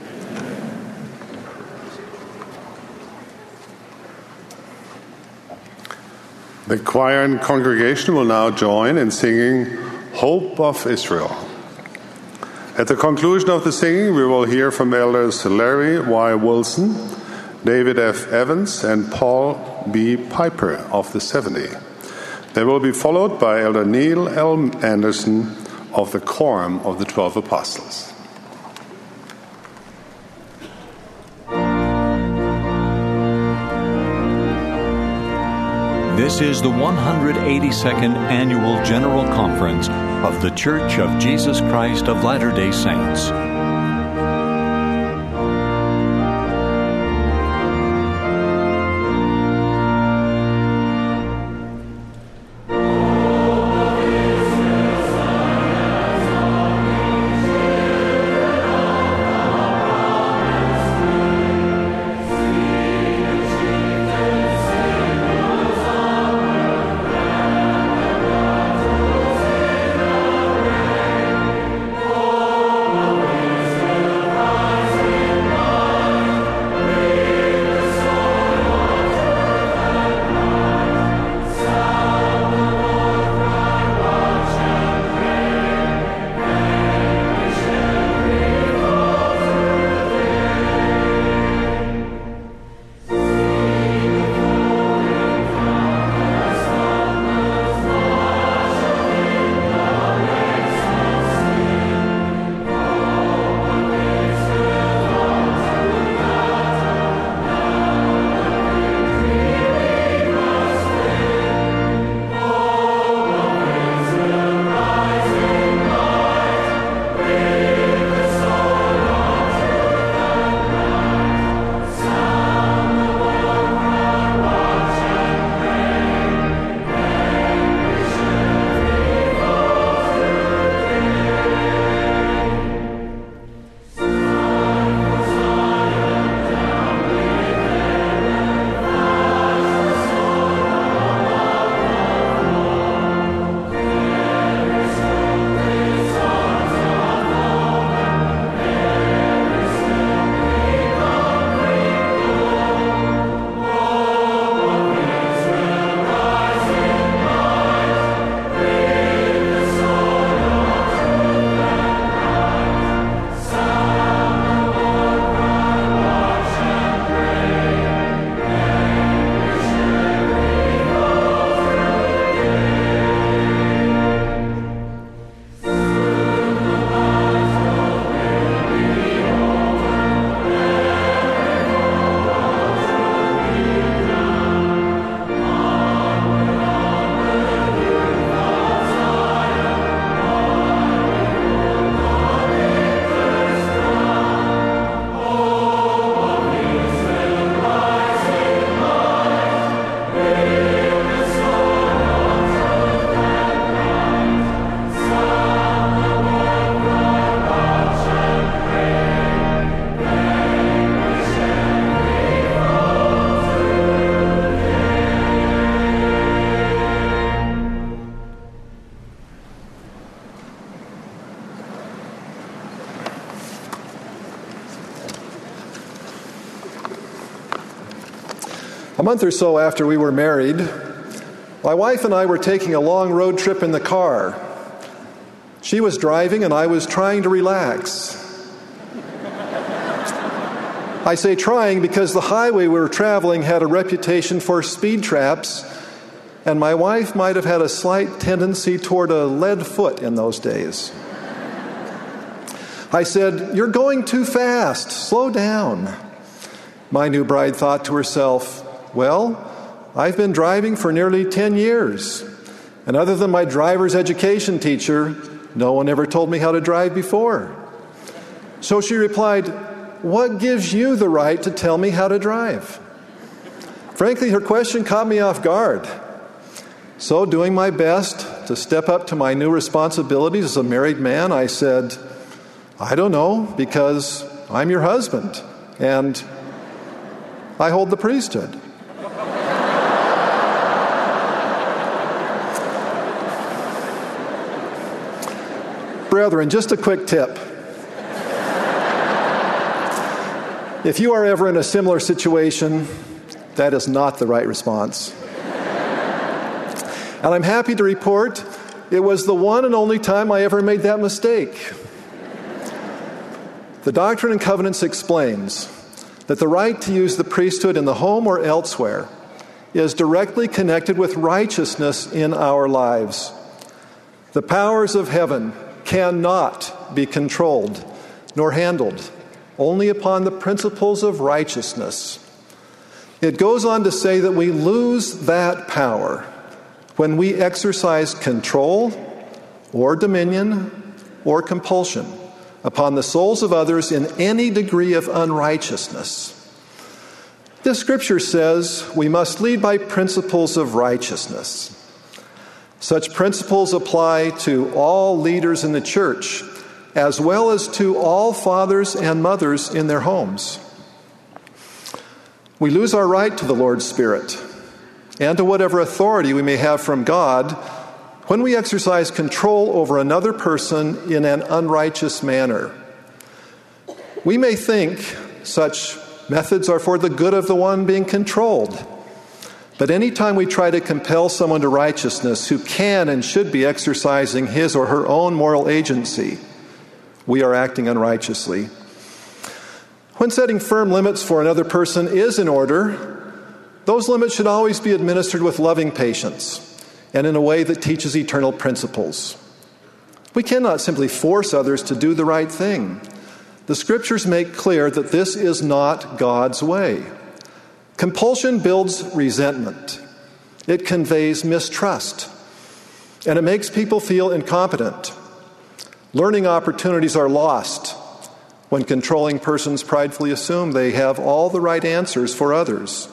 The choir and congregation will now join in singing Hope of Israel. At the conclusion of the singing, we will hear from Elders Larry Y. Wilson, David F. Evans, and Paul B. Piper of the seventy. They will be followed by Elder Neil L. Anderson of the Quorum of the Twelve Apostles. This is the one hundred eighty-second Annual General Conference of The Church of Jesus Christ of Latter-day Saints. A month or so after we were married, My wife and I were taking a long road trip in the car. She was driving and I was trying to relax. I say trying because the highway we were traveling had a reputation for speed traps, and my wife might have had a slight tendency toward a lead foot in those days. I said, "You're going too fast. Slow down." My new bride thought to herself, "Well, I've been driving for nearly ten years, and other than my driver's education teacher, no one ever told me how to drive before." So she replied, "What gives you the right to tell me how to drive?" Frankly, her question caught me off guard. So, doing my best to step up to my new responsibilities as a married man, I said, "I don't know, because I'm your husband, and I hold the priesthood." Brethren, just a quick tip. If you are ever in a similar situation, that is not the right response. And I'm happy to report it was the one and only time I ever made that mistake. The Doctrine and Covenants explains that the right to use the priesthood in the home or elsewhere is directly connected with righteousness in our lives. The powers of heaven cannot be controlled nor handled only upon the principles of righteousness. It goes on to say that we lose that power when we exercise control or dominion or compulsion upon the souls of others in any degree of unrighteousness. This scripture says we must lead by principles of righteousness. Such principles apply to all leaders in the church, as well as to all fathers and mothers in their homes. We lose our right to the Lord's Spirit and to whatever authority we may have from God when we exercise control over another person in an unrighteous manner. We may think such methods are for the good of the one being controlled, but anytime we try to compel someone to righteousness who can and should be exercising his or her own moral agency, we are acting unrighteously. When setting firm limits for another person is in order, those limits should always be administered with loving patience and in a way that teaches eternal principles. We cannot simply force others to do the right thing. The scriptures make clear that this is not God's way. Compulsion builds resentment. It conveys mistrust, and it makes people feel incompetent. Learning opportunities are lost when controlling persons pridefully assume they have all the right answers for others.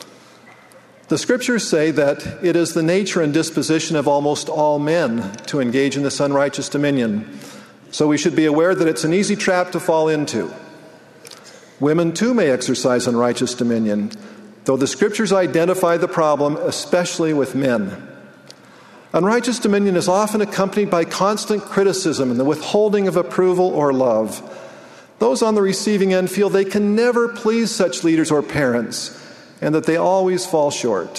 The scriptures say that it is the nature and disposition of almost all men to engage in this unrighteous dominion, so we should be aware that it's an easy trap to fall into. Women too may exercise unrighteous dominion, though the scriptures identify the problem especially with men. Unrighteous dominion is often accompanied by constant criticism and the withholding of approval or love. Those on the receiving end feel they can never please such leaders or parents, and that they always fall short.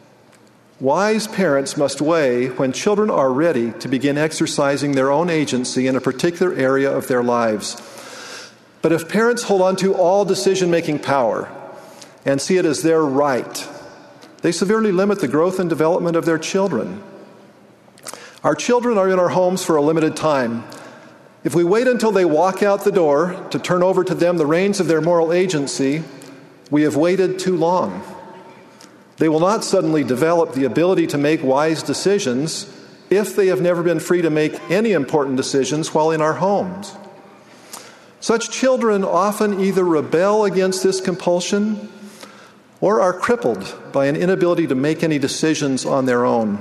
Wise parents must weigh when children are ready to begin exercising their own agency in a particular area of their lives. But if parents hold on to all decision-making power and see it as their right, they severely limit the growth and development of their children. Our children are in our homes for a limited time. If we wait until they walk out the door to turn over to them the reins of their moral agency, we have waited too long. They will not suddenly develop the ability to make wise decisions if they have never been free to make any important decisions while in our homes. Such children often either rebel against this compulsion or are crippled by an inability to make any decisions on their own.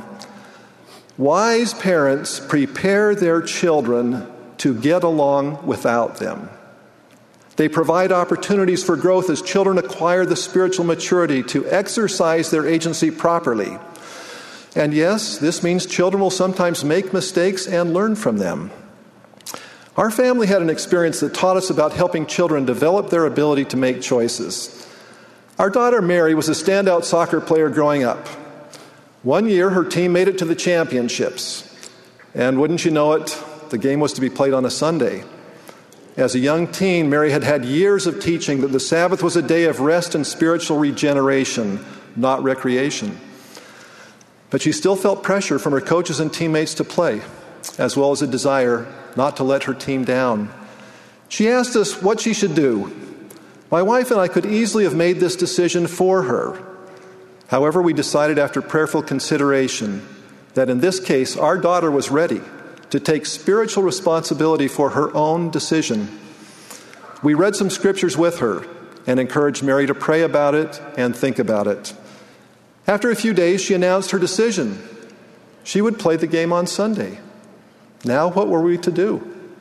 Wise parents prepare their children to get along without them. They provide opportunities for growth as children acquire the spiritual maturity to exercise their agency properly. And yes, this means children will sometimes make mistakes and learn from them. Our family had an experience that taught us about helping children develop their ability to make choices. Our daughter Mary was a standout soccer player growing up. One year, her team made it to the championships. And wouldn't you know it, the game was to be played on a Sunday. As a young teen, Mary had had years of teaching that the Sabbath was a day of rest and spiritual regeneration, not recreation. But she still felt pressure from her coaches and teammates to play, as well as a desire not to let her team down. She asked us what she should do. My wife and I could easily have made this decision for her. However, we decided after prayerful consideration that in this case, our daughter was ready to take spiritual responsibility for her own decision. We read some scriptures with her and encouraged Mary to pray about it and think about it. After a few days, she announced her decision. She would play the game on Sunday. Now, what were we to do?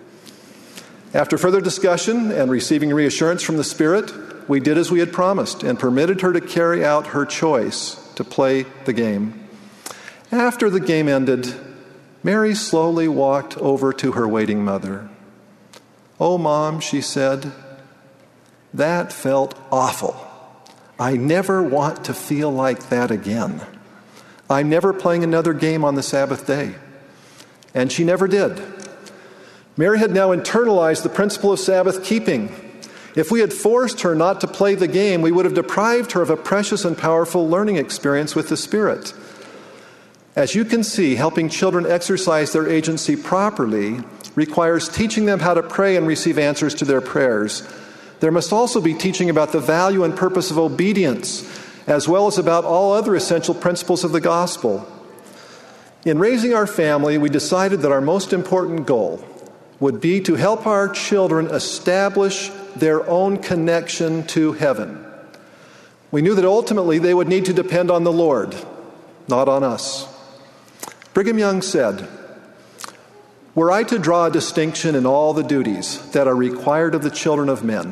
After further discussion and receiving reassurance from the Spirit, we did as we had promised and permitted her to carry out her choice to play the game. After the game ended, Mary slowly walked over to her waiting mother. "Oh, Mom," she said, "that felt awful. I never want to feel like that again. I'm never playing another game on the Sabbath day." And she never did. Mary had now internalized the principle of Sabbath keeping. If we had forced her not to play the game, we would have deprived her of a precious and powerful learning experience with the Spirit. As you can see, helping children exercise their agency properly requires teaching them how to pray and receive answers to their prayers. There must also be teaching about the value and purpose of obedience, as well as about all other essential principles of the gospel. In raising our family, we decided that our most important goal would be to help our children establish their own connection to heaven. We knew that ultimately they would need to depend on the Lord, not on us. Brigham Young said, "Were I to draw a distinction in all the duties that are required of the children of men,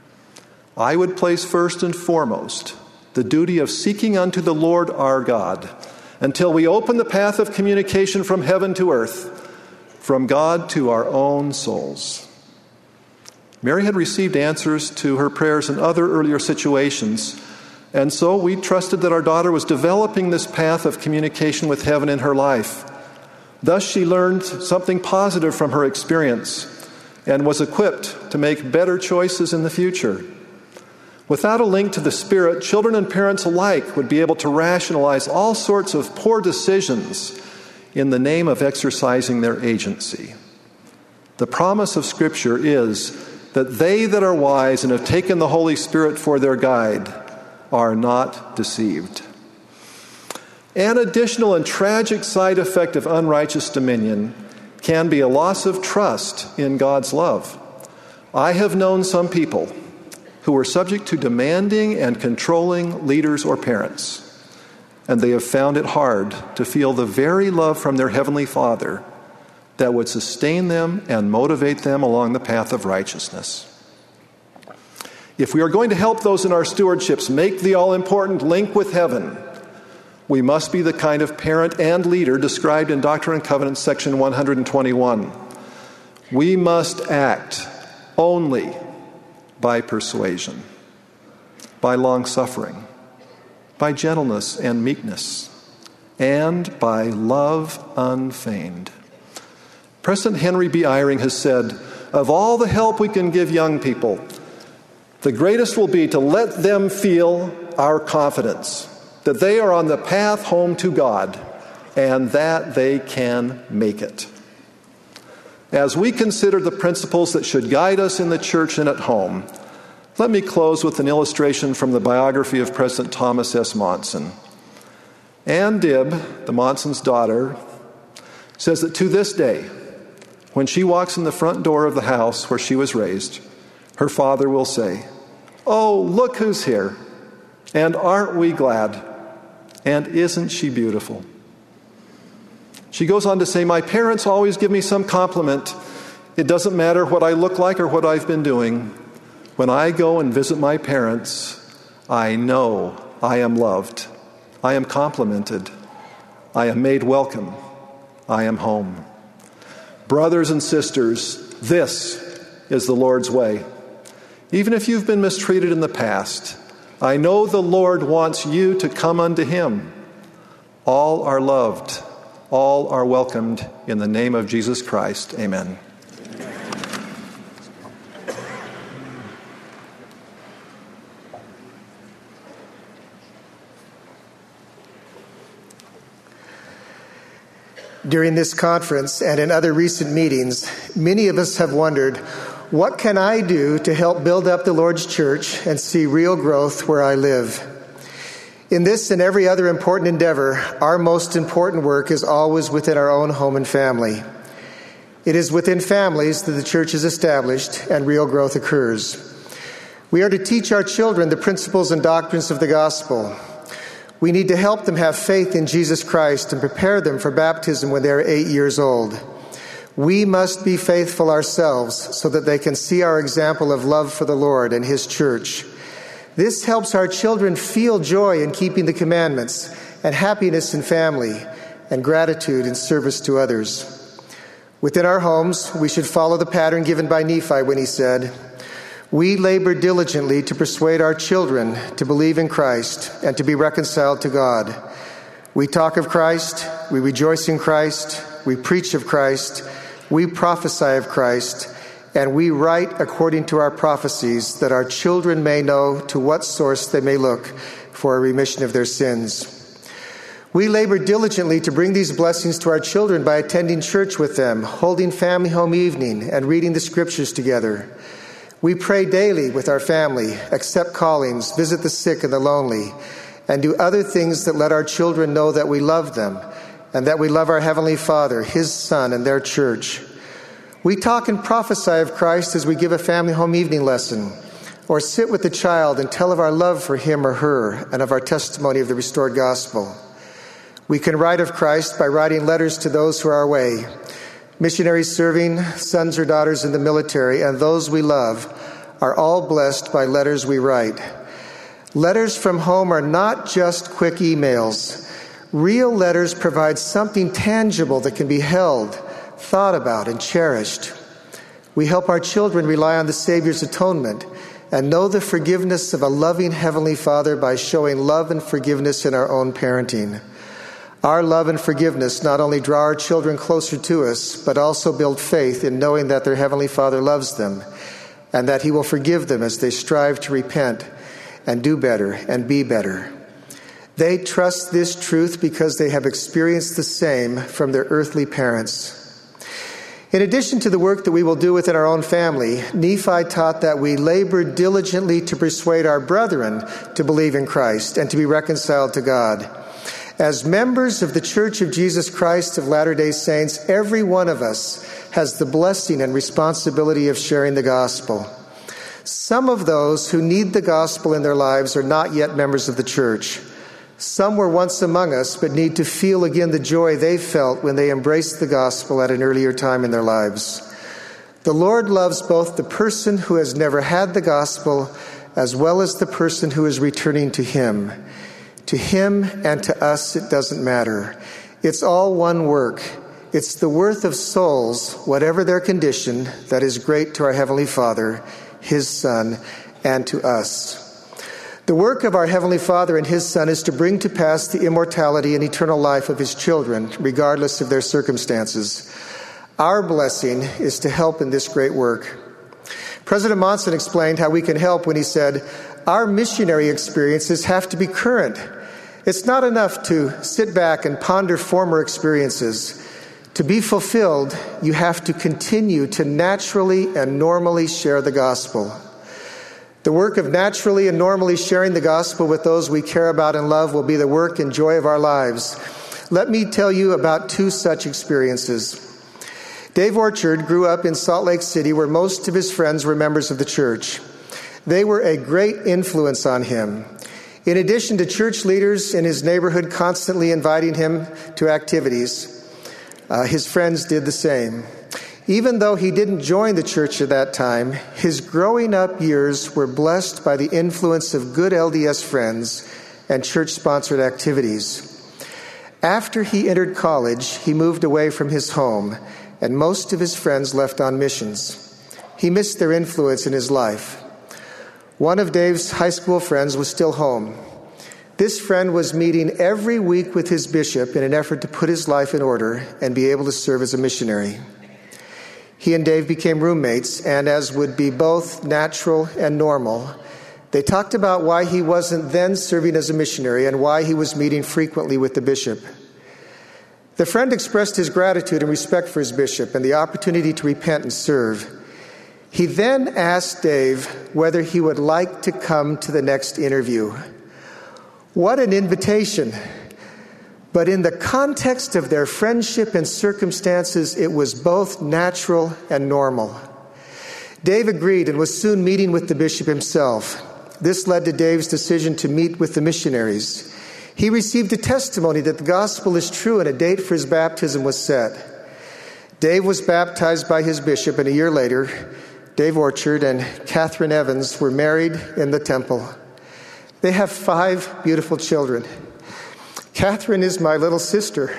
I would place first and foremost the duty of seeking unto the Lord our God until we open the path of communication from heaven to earth, from God to our own souls." Mary had received answers to her prayers in other earlier situations, and so we trusted that our daughter was developing this path of communication with heaven in her life. Thus, she learned something positive from her experience and was equipped to make better choices in the future. Without a link to the Spirit, children and parents alike would be able to rationalize all sorts of poor decisions in the name of exercising their agency. The promise of Scripture is that they that are wise and have taken the Holy Spirit for their guide are not deceived. An additional and tragic side effect of unrighteous dominion can be a loss of trust in God's love. I have known some people who were subject to demanding and controlling leaders or parents, and they have found it hard to feel the very love from their Heavenly Father that would sustain them and motivate them along the path of righteousness. If we are going to help those in our stewardships make the all-important link with heaven, we must be the kind of parent and leader described in Doctrine and Covenants section one hundred twenty-one. We must act only by persuasion, by long-suffering, by gentleness and meekness, and by love unfeigned. President Henry B. Eyring has said, "Of all the help we can give young people, the greatest will be to let them feel our confidence, that they are on the path home to God, and that they can make it." As we consider the principles that should guide us in the church and at home, let me close with an illustration from the biography of President Thomas S. Monson. Ann Dibb, the Monson's daughter, says that to this day, when she walks in the front door of the house where she was raised, her father will say, "Oh, look who's here. And aren't we glad? And isn't she beautiful?" She goes on to say, "My parents always give me some compliment. It doesn't matter what I look like or what I've been doing. When I go and visit my parents, I know I am loved. I am complimented. I am made welcome. I am home." Brothers and sisters, this is the Lord's way. Even if you've been mistreated in the past, I know the Lord wants you to come unto Him. All are loved. All are welcomed in the name of Jesus Christ. Amen. During this conference and in other recent meetings, many of us have wondered, what can I do to help build up the Lord's church and see real growth where I live? In this and every other important endeavor, our most important work is always within our own home and family. It is within families that the church is established and real growth occurs. We are to teach our children the principles and doctrines of the gospel. We need to help them have faith in Jesus Christ and prepare them for baptism when they are eight years old. We must be faithful ourselves so that they can see our example of love for the Lord and His church. This helps our children feel joy in keeping the commandments and happiness in family and gratitude in service to others. Within our homes, we should follow the pattern given by Nephi when he said, "We labor diligently to persuade our children to believe in Christ and to be reconciled to God. We talk of Christ, we rejoice in Christ, we preach of Christ, we prophesy of Christ, and we write according to our prophecies, that our children may know to what source they may look for a remission of their sins." We labor diligently to bring these blessings to our children by attending church with them, holding family home evening, and reading the scriptures together. We pray daily with our family, accept callings, visit the sick and the lonely, and do other things that let our children know that we love them and that we love our Heavenly Father, His Son, and their church. We talk and prophesy of Christ as we give a family home evening lesson, or sit with the child and tell of our love for him or her and of our testimony of the restored gospel. We can write of Christ by writing letters to those who are away, missionaries serving, sons or daughters in the military, and those we love are all blessed by letters we write. Letters from home are not just quick emails. Real letters provide something tangible that can be held, thought about, and cherished. We help our children rely on the Savior's atonement and know the forgiveness of a loving Heavenly Father by showing love and forgiveness in our own parenting. Our love and forgiveness not only draw our children closer to us, but also build faith in knowing that their Heavenly Father loves them and that He will forgive them as they strive to repent and do better and be better. They trust this truth because they have experienced the same from their earthly parents. In addition to the work that we will do within our own family, Nephi taught that we labor diligently to persuade our brethren to believe in Christ and to be reconciled to God. As members of the Church of Jesus Christ of Latter-day Saints, every one of us has the blessing and responsibility of sharing the gospel. Some of those who need the gospel in their lives are not yet members of the church. Some were once among us, but need to feel again the joy they felt when they embraced the gospel at an earlier time in their lives. The Lord loves both the person who has never had the gospel as well as the person who is returning to Him. To Him and to us, it doesn't matter. It's all one work. It's the worth of souls, whatever their condition, that is great to our Heavenly Father, His Son, and to us. The work of our Heavenly Father and His Son is to bring to pass the immortality and eternal life of His children, regardless of their circumstances. Our blessing is to help in this great work. President Monson explained how we can help when he said, "Our missionary experiences have to be current. It's not enough to sit back and ponder former experiences. To be fulfilled, you have to continue to naturally and normally share the gospel." The work of naturally and normally sharing the gospel with those we care about and love will be the work and joy of our lives. Let me tell you about two such experiences. Dave Orchard grew up in Salt Lake City, where most of his friends were members of the church. They were a great influence on him. In addition to church leaders in his neighborhood constantly inviting him to activities, uh, his friends did the same. Even though he didn't join the church at that time, his growing up years were blessed by the influence of good L D S friends and church-sponsored activities. After he entered college, he moved away from his home, and most of his friends left on missions. He missed their influence in his life. One of Dave's high school friends was still home. This friend was meeting every week with his bishop in an effort to put his life in order and be able to serve as a missionary. He and Dave became roommates, and as would be both natural and normal, they talked about why he wasn't then serving as a missionary and why he was meeting frequently with the bishop. The friend expressed his gratitude and respect for his bishop and the opportunity to repent and serve. He then asked Dave whether he would like to come to the next interview. What an invitation! But in the context of their friendship and circumstances, it was both natural and normal. Dave agreed and was soon meeting with the bishop himself. This led to Dave's decision to meet with the missionaries. He received a testimony that the gospel is true, and a date for his baptism was set. Dave was baptized by his bishop, and a year later, Dave Orchard and Catherine Evans were married in the temple. They have five beautiful children. Catherine is my little sister.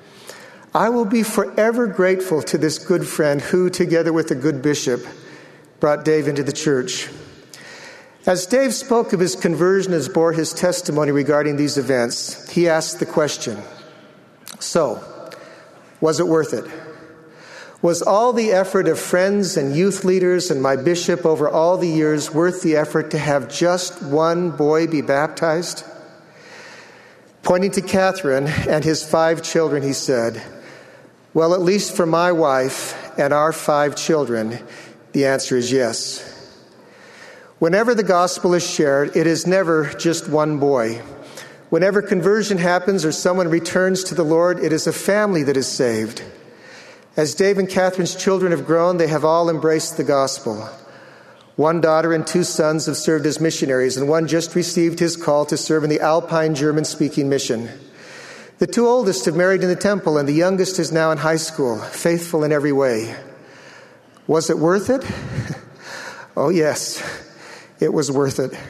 I will be forever grateful to this good friend who, together with a good bishop, brought Dave into the church. As Dave spoke of his conversion as bore his testimony regarding these events, he asked the question, so, was it worth it? Was all the effort of friends and youth leaders and my bishop over all the years worth the effort to have just one boy be baptized? Pointing to Catherine and his five children, he said, well, at least for my wife and our five children, the answer is yes. Whenever the gospel is shared, it is never just one boy. Whenever conversion happens or someone returns to the Lord, it is a family that is saved. As Dave and Catherine's children have grown, they have all embraced the gospel. One daughter and two sons have served as missionaries, and one just received his call to serve in the Alpine German-speaking mission. The two oldest have married in the temple, and the youngest is now in high school, faithful in every way. Was it worth it? Oh, yes, it was worth it.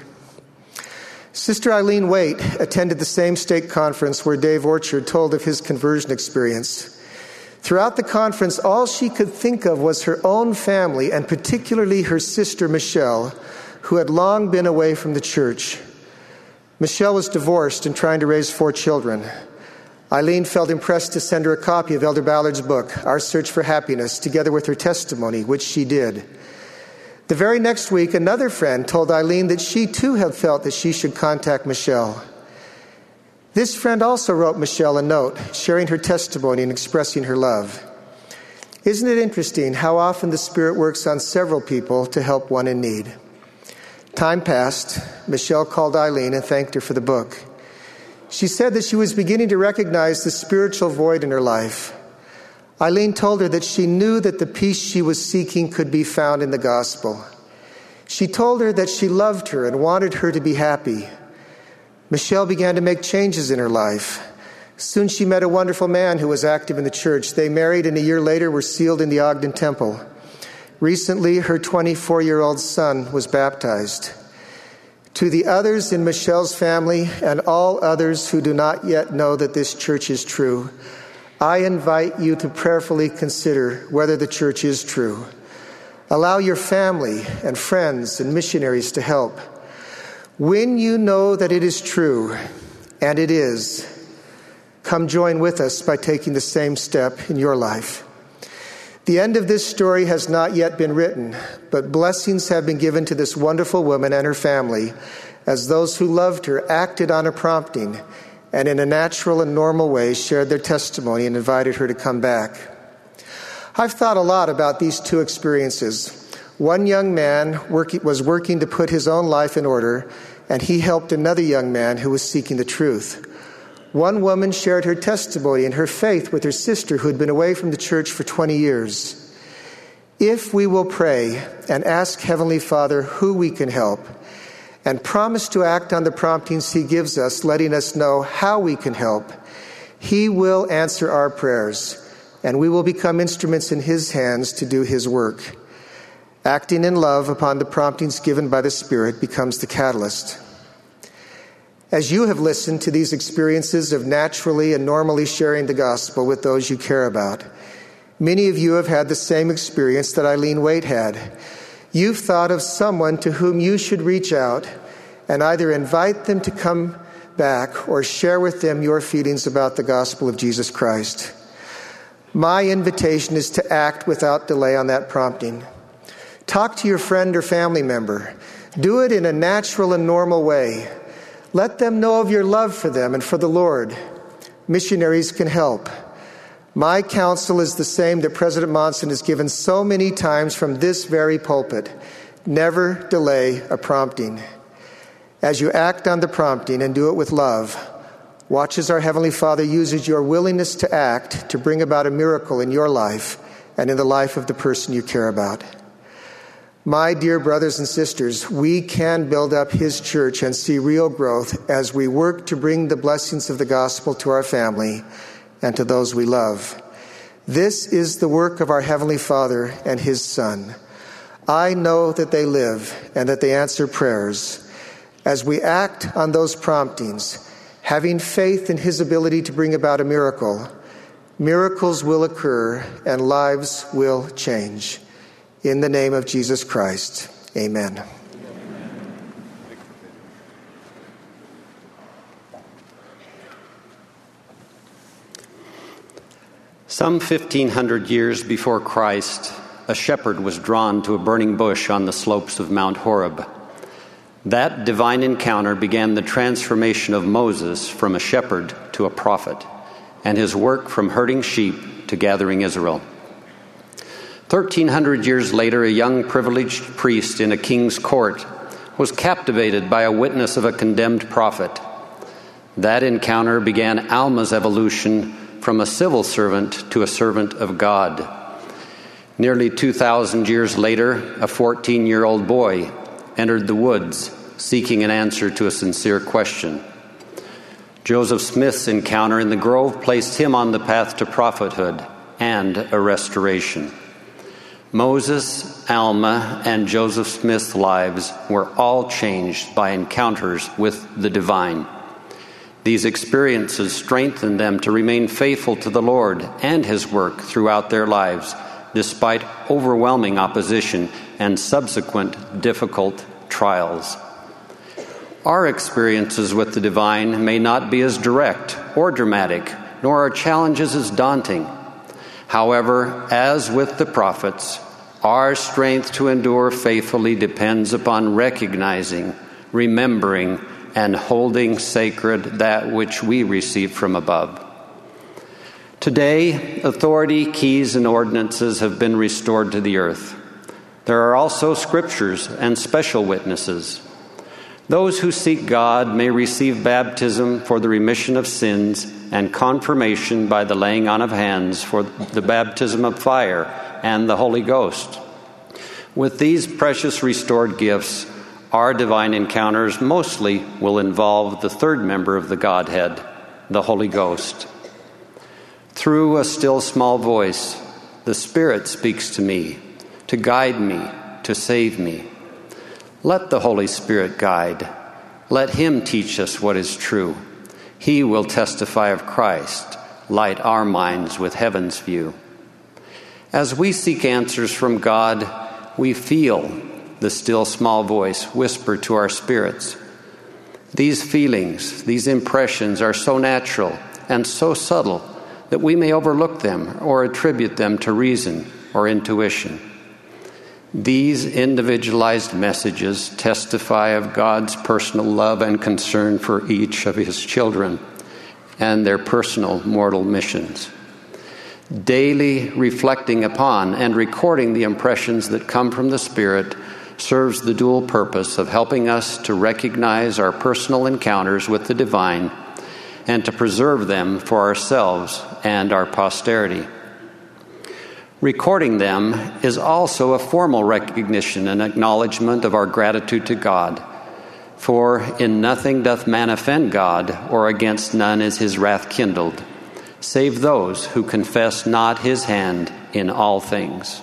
Sister Eileen Waite attended the same stake conference where Dave Orchard told of his conversion experience. Throughout the conference, all she could think of was her own family, and particularly her sister Michelle, who had long been away from the church. Michelle was divorced and trying to raise four children. Eileen felt impressed to send her a copy of Elder Ballard's book, Our Search for Happiness, together with her testimony, which she did. The very next week, another friend told Eileen that she too had felt that she should contact Michelle. This friend also wrote Michelle a note, sharing her testimony and expressing her love. Isn't it interesting how often the Spirit works on several people to help one in need? Time passed. Michelle called Eileen and thanked her for the book. She said that she was beginning to recognize the spiritual void in her life. Eileen told her that she knew that the peace she was seeking could be found in the gospel. She told her that she loved her and wanted her to be happy. Michelle began to make changes in her life. Soon she met a wonderful man who was active in the church. They married, and a year later were sealed in the Ogden Temple. Recently, her twenty-four-year-old son was baptized. To the others in Michelle's family and all others who do not yet know that this church is true, I invite you to prayerfully consider whether the church is true. Allow your family and friends and missionaries to help. When you know that it is true, and it is, come join with us by taking the same step in your life. The end of this story has not yet been written, but blessings have been given to this wonderful woman and her family as those who loved her acted on her prompting and in a natural and normal way shared their testimony and invited her to come back. I've thought a lot about these two experiences. One young man work, was working to put his own life in order, and he helped another young man who was seeking the truth. One woman shared her testimony and her faith with her sister who had been away from the church for twenty years. If we will pray and ask Heavenly Father who we can help, and promise to act on the promptings He gives us, letting us know how we can help, He will answer our prayers, and we will become instruments in His hands to do His work. Acting in love upon the promptings given by the Spirit becomes the catalyst. As you have listened to these experiences of naturally and normally sharing the gospel with those you care about, many of you have had the same experience that Eileen Waite had. You've thought of someone to whom you should reach out and either invite them to come back or share with them your feelings about the gospel of Jesus Christ. My invitation is to act without delay on that prompting. Talk to your friend or family member. Do it in a natural and normal way. Let them know of your love for them and for the Lord. Missionaries can help. My counsel is the same that President Monson has given so many times from this very pulpit. Never delay a prompting. As you act on the prompting and do it with love, watch as our Heavenly Father uses your willingness to act to bring about a miracle in your life and in the life of the person you care about. My dear brothers and sisters, we can build up His church and see real growth as we work to bring the blessings of the gospel to our family and to those we love. This is the work of our Heavenly Father and His Son. I know that they live and that they answer prayers. As we act on those promptings, having faith in His ability to bring about a miracle, miracles will occur and lives will change. In the name of Jesus Christ, amen. Some fifteen hundred years before Christ, a shepherd was drawn to a burning bush on the slopes of Mount Horeb. That divine encounter began the transformation of Moses from a shepherd to a prophet, and his work from herding sheep to gathering Israel. Thirteen hundred years later, a young privileged priest in a king's court was captivated by a witness of a condemned prophet. That encounter began Alma's evolution from a civil servant to a servant of God. Nearly two thousand years later, a fourteen-year-old boy entered the woods seeking an answer to a sincere question. Joseph Smith's encounter in the grove placed him on the path to prophethood and a restoration. Moses, Alma, and Joseph Smith's lives were all changed by encounters with the divine. These experiences strengthened them to remain faithful to the Lord and His work throughout their lives, despite overwhelming opposition and subsequent difficult trials. Our experiences with the divine may not be as direct or dramatic, nor are challenges as daunting. However, as with the prophets, our strength to endure faithfully depends upon recognizing, remembering, and holding sacred that which we receive from above. Today, authority, keys, and ordinances have been restored to the earth. There are also scriptures and special witnesses. Those who seek God may receive baptism for the remission of sins and confirmation by the laying on of hands for the baptism of fire and the Holy Ghost. With these precious restored gifts, our divine encounters mostly will involve the third member of the Godhead, the Holy Ghost. Through a still small voice, the Spirit speaks to me, to guide me, to save me. Let the Holy Spirit guide. Let Him teach us what is true. He will testify of Christ, light our minds with heaven's view. As we seek answers from God, we feel the still small voice whisper to our spirits. These feelings, these impressions are so natural and so subtle that we may overlook them or attribute them to reason or intuition. These individualized messages testify of God's personal love and concern for each of His children and their personal mortal missions. Daily reflecting upon and recording the impressions that come from the Spirit serves the dual purpose of helping us to recognize our personal encounters with the divine and to preserve them for ourselves and our posterity. Recording them is also a formal recognition and acknowledgement of our gratitude to God. For in nothing doth man offend God, or against none is His wrath kindled, save those who confess not His hand in all things.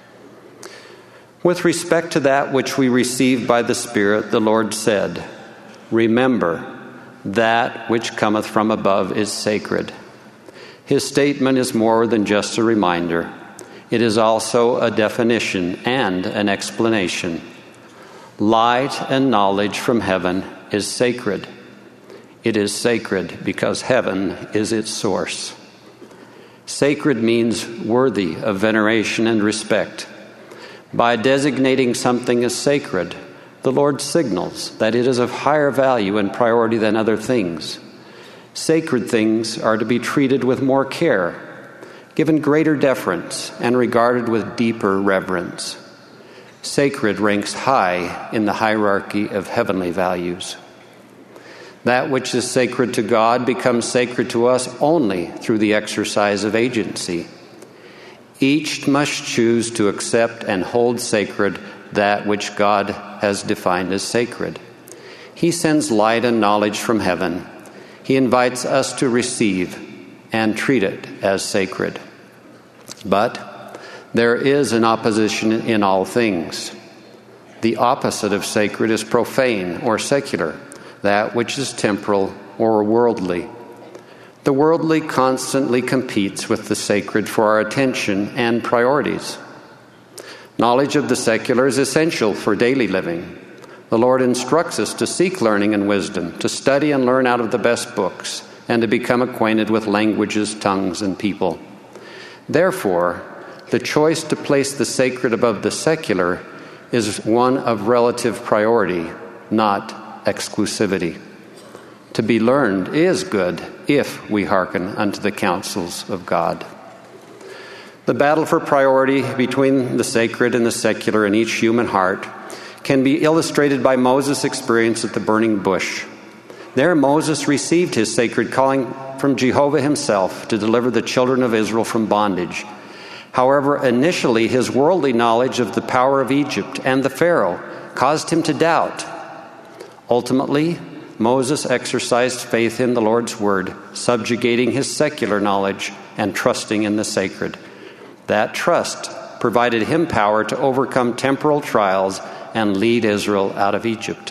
With respect to that which we receive by the Spirit, the Lord said, "Remember, that which cometh from above is sacred." His statement is more than just a reminder. It is also a definition and an explanation. Light and knowledge from heaven is sacred. It is sacred because heaven is its source. Sacred means worthy of veneration and respect. By designating something as sacred, the Lord signals that it is of higher value and priority than other things. Sacred things are to be treated with more care, given greater deference, and regarded with deeper reverence. Sacred ranks high in the hierarchy of heavenly values. That which is sacred to God becomes sacred to us only through the exercise of agency. Each must choose to accept and hold sacred that which God has defined as sacred. He sends light and knowledge from heaven. He invites us to receive and treat it as sacred. But there is an opposition in all things. The opposite of sacred is profane or secular, that which is temporal or worldly. The worldly constantly competes with the sacred for our attention and priorities. Knowledge of the secular is essential for daily living. The Lord instructs us to seek learning and wisdom, to study and learn out of the best books, and to become acquainted with languages, tongues, and people. Therefore, the choice to place the sacred above the secular is one of relative priority, not exclusivity. To be learned is good if we hearken unto the counsels of God. The battle for priority between the sacred and the secular in each human heart can be illustrated by Moses' experience at the burning bush. There Moses received his sacred calling from Jehovah himself to deliver the children of Israel from bondage. However, initially his worldly knowledge of the power of Egypt and the Pharaoh caused him to doubt. Ultimately, Moses exercised faith in the Lord's word, subjugating his secular knowledge and trusting in the sacred. That trust provided him power to overcome temporal trials and lead Israel out of Egypt.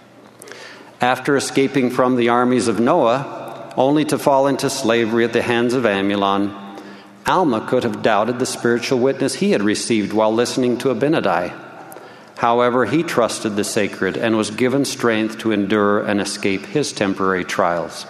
After escaping from the armies of Noah, only to fall into slavery at the hands of Amulon, Alma could have doubted the spiritual witness he had received while listening to Abinadi. However, he trusted the sacred and was given strength to endure and escape his temporary trials.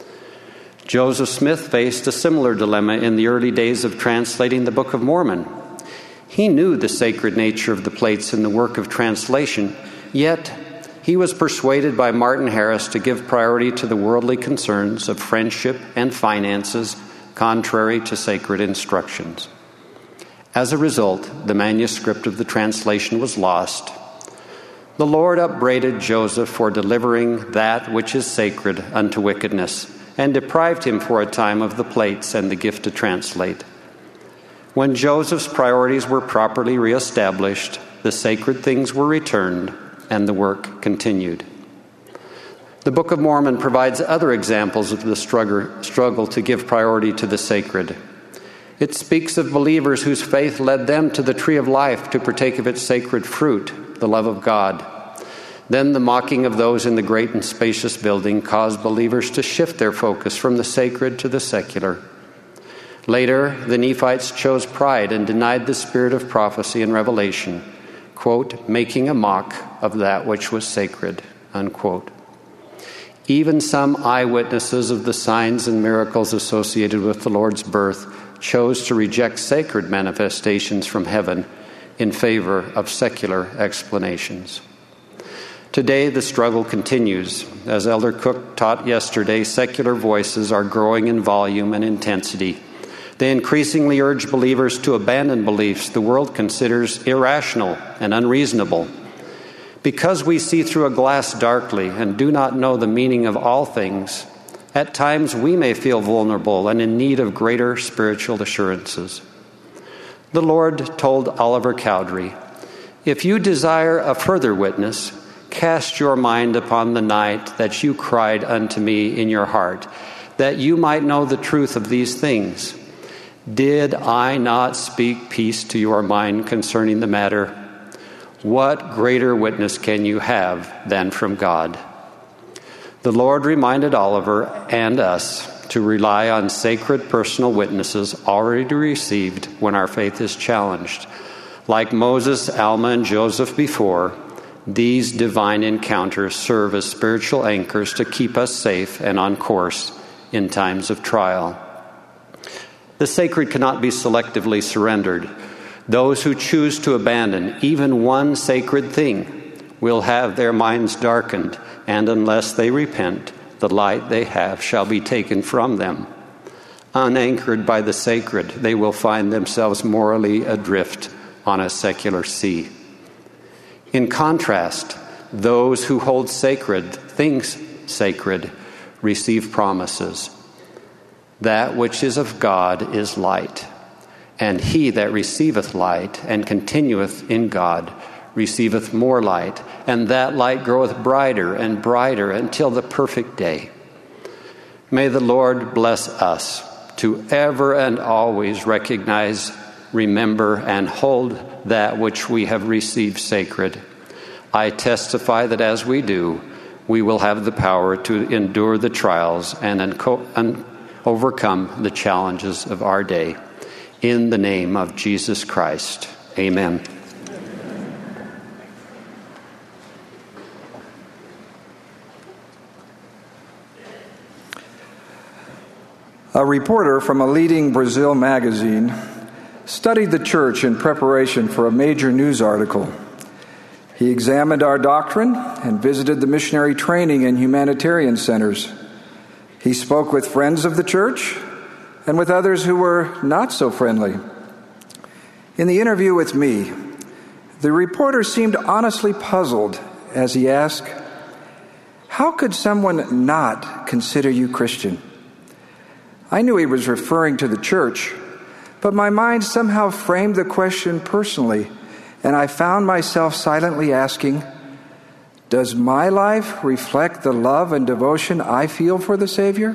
Joseph Smith faced a similar dilemma in the early days of translating the Book of Mormon. He knew the sacred nature of the plates in the work of translation, yet he was persuaded by Martin Harris to give priority to the worldly concerns of friendship and finances, contrary to sacred instructions. As a result, the manuscript of the translation was lost. The Lord upbraided Joseph for delivering that which is sacred unto wickedness, and deprived him for a time of the plates and the gift to translate. When Joseph's priorities were properly reestablished, the sacred things were returned, and the work continued. The Book of Mormon provides other examples of the struggle to give priority to the sacred. It speaks of believers whose faith led them to the tree of life to partake of its sacred fruit, the love of God. Then the mocking of those in the great and spacious building caused believers to shift their focus from the sacred to the secular. Later, the Nephites chose pride and denied the spirit of prophecy and revelation, quote, making a mock of that which was sacred, unquote. Even some eyewitnesses of the signs and miracles associated with the Lord's birth chose to reject sacred manifestations from heaven in favor of secular explanations. Today, the struggle continues. As Elder Cook taught yesterday, secular voices are growing in volume and intensity. They increasingly urge believers to abandon beliefs the world considers irrational and unreasonable. Because we see through a glass darkly and do not know the meaning of all things, at times we may feel vulnerable and in need of greater spiritual assurances. The Lord told Oliver Cowdery, "If you desire a further witness, cast your mind upon the night that you cried unto me in your heart, that you might know the truth of these things. Did I not speak peace to your mind concerning the matter? What greater witness can you have than from God?" The Lord reminded Oliver and us to rely on sacred personal witnesses already received when our faith is challenged. Like Moses, Alma, and Joseph before, These divine encounters serve as spiritual anchors to keep us safe and on course in times of trial. The sacred cannot be selectively surrendered. Those who choose to abandon even one sacred thing will have their minds darkened, and unless they repent, the light they have shall be taken from them. Unanchored by the sacred, they will find themselves morally adrift on a secular sea. In contrast, those who hold sacred things sacred receive promises. That which is of God is light, and he that receiveth light and continueth in God receiveth more light, and that light groweth brighter and brighter until the perfect day. May the Lord bless us to ever and always recognize, remember, and hold that which we have received sacred. I testify that as we do, we will have the power to endure the trials and unco- un- overcome the challenges of our day. In the name of Jesus Christ, amen. A reporter from a leading Brazil magazine studied the church in preparation for a major news article. He examined our doctrine and visited the missionary training and humanitarian centers. He spoke with friends of the church and with others who were not so friendly. In the interview with me, the reporter seemed honestly puzzled as he asked, "How could someone not consider you Christian?" I knew he was referring to the church, but my mind somehow framed the question personally, and I found myself silently asking, does my life reflect the love and devotion I feel for the Savior?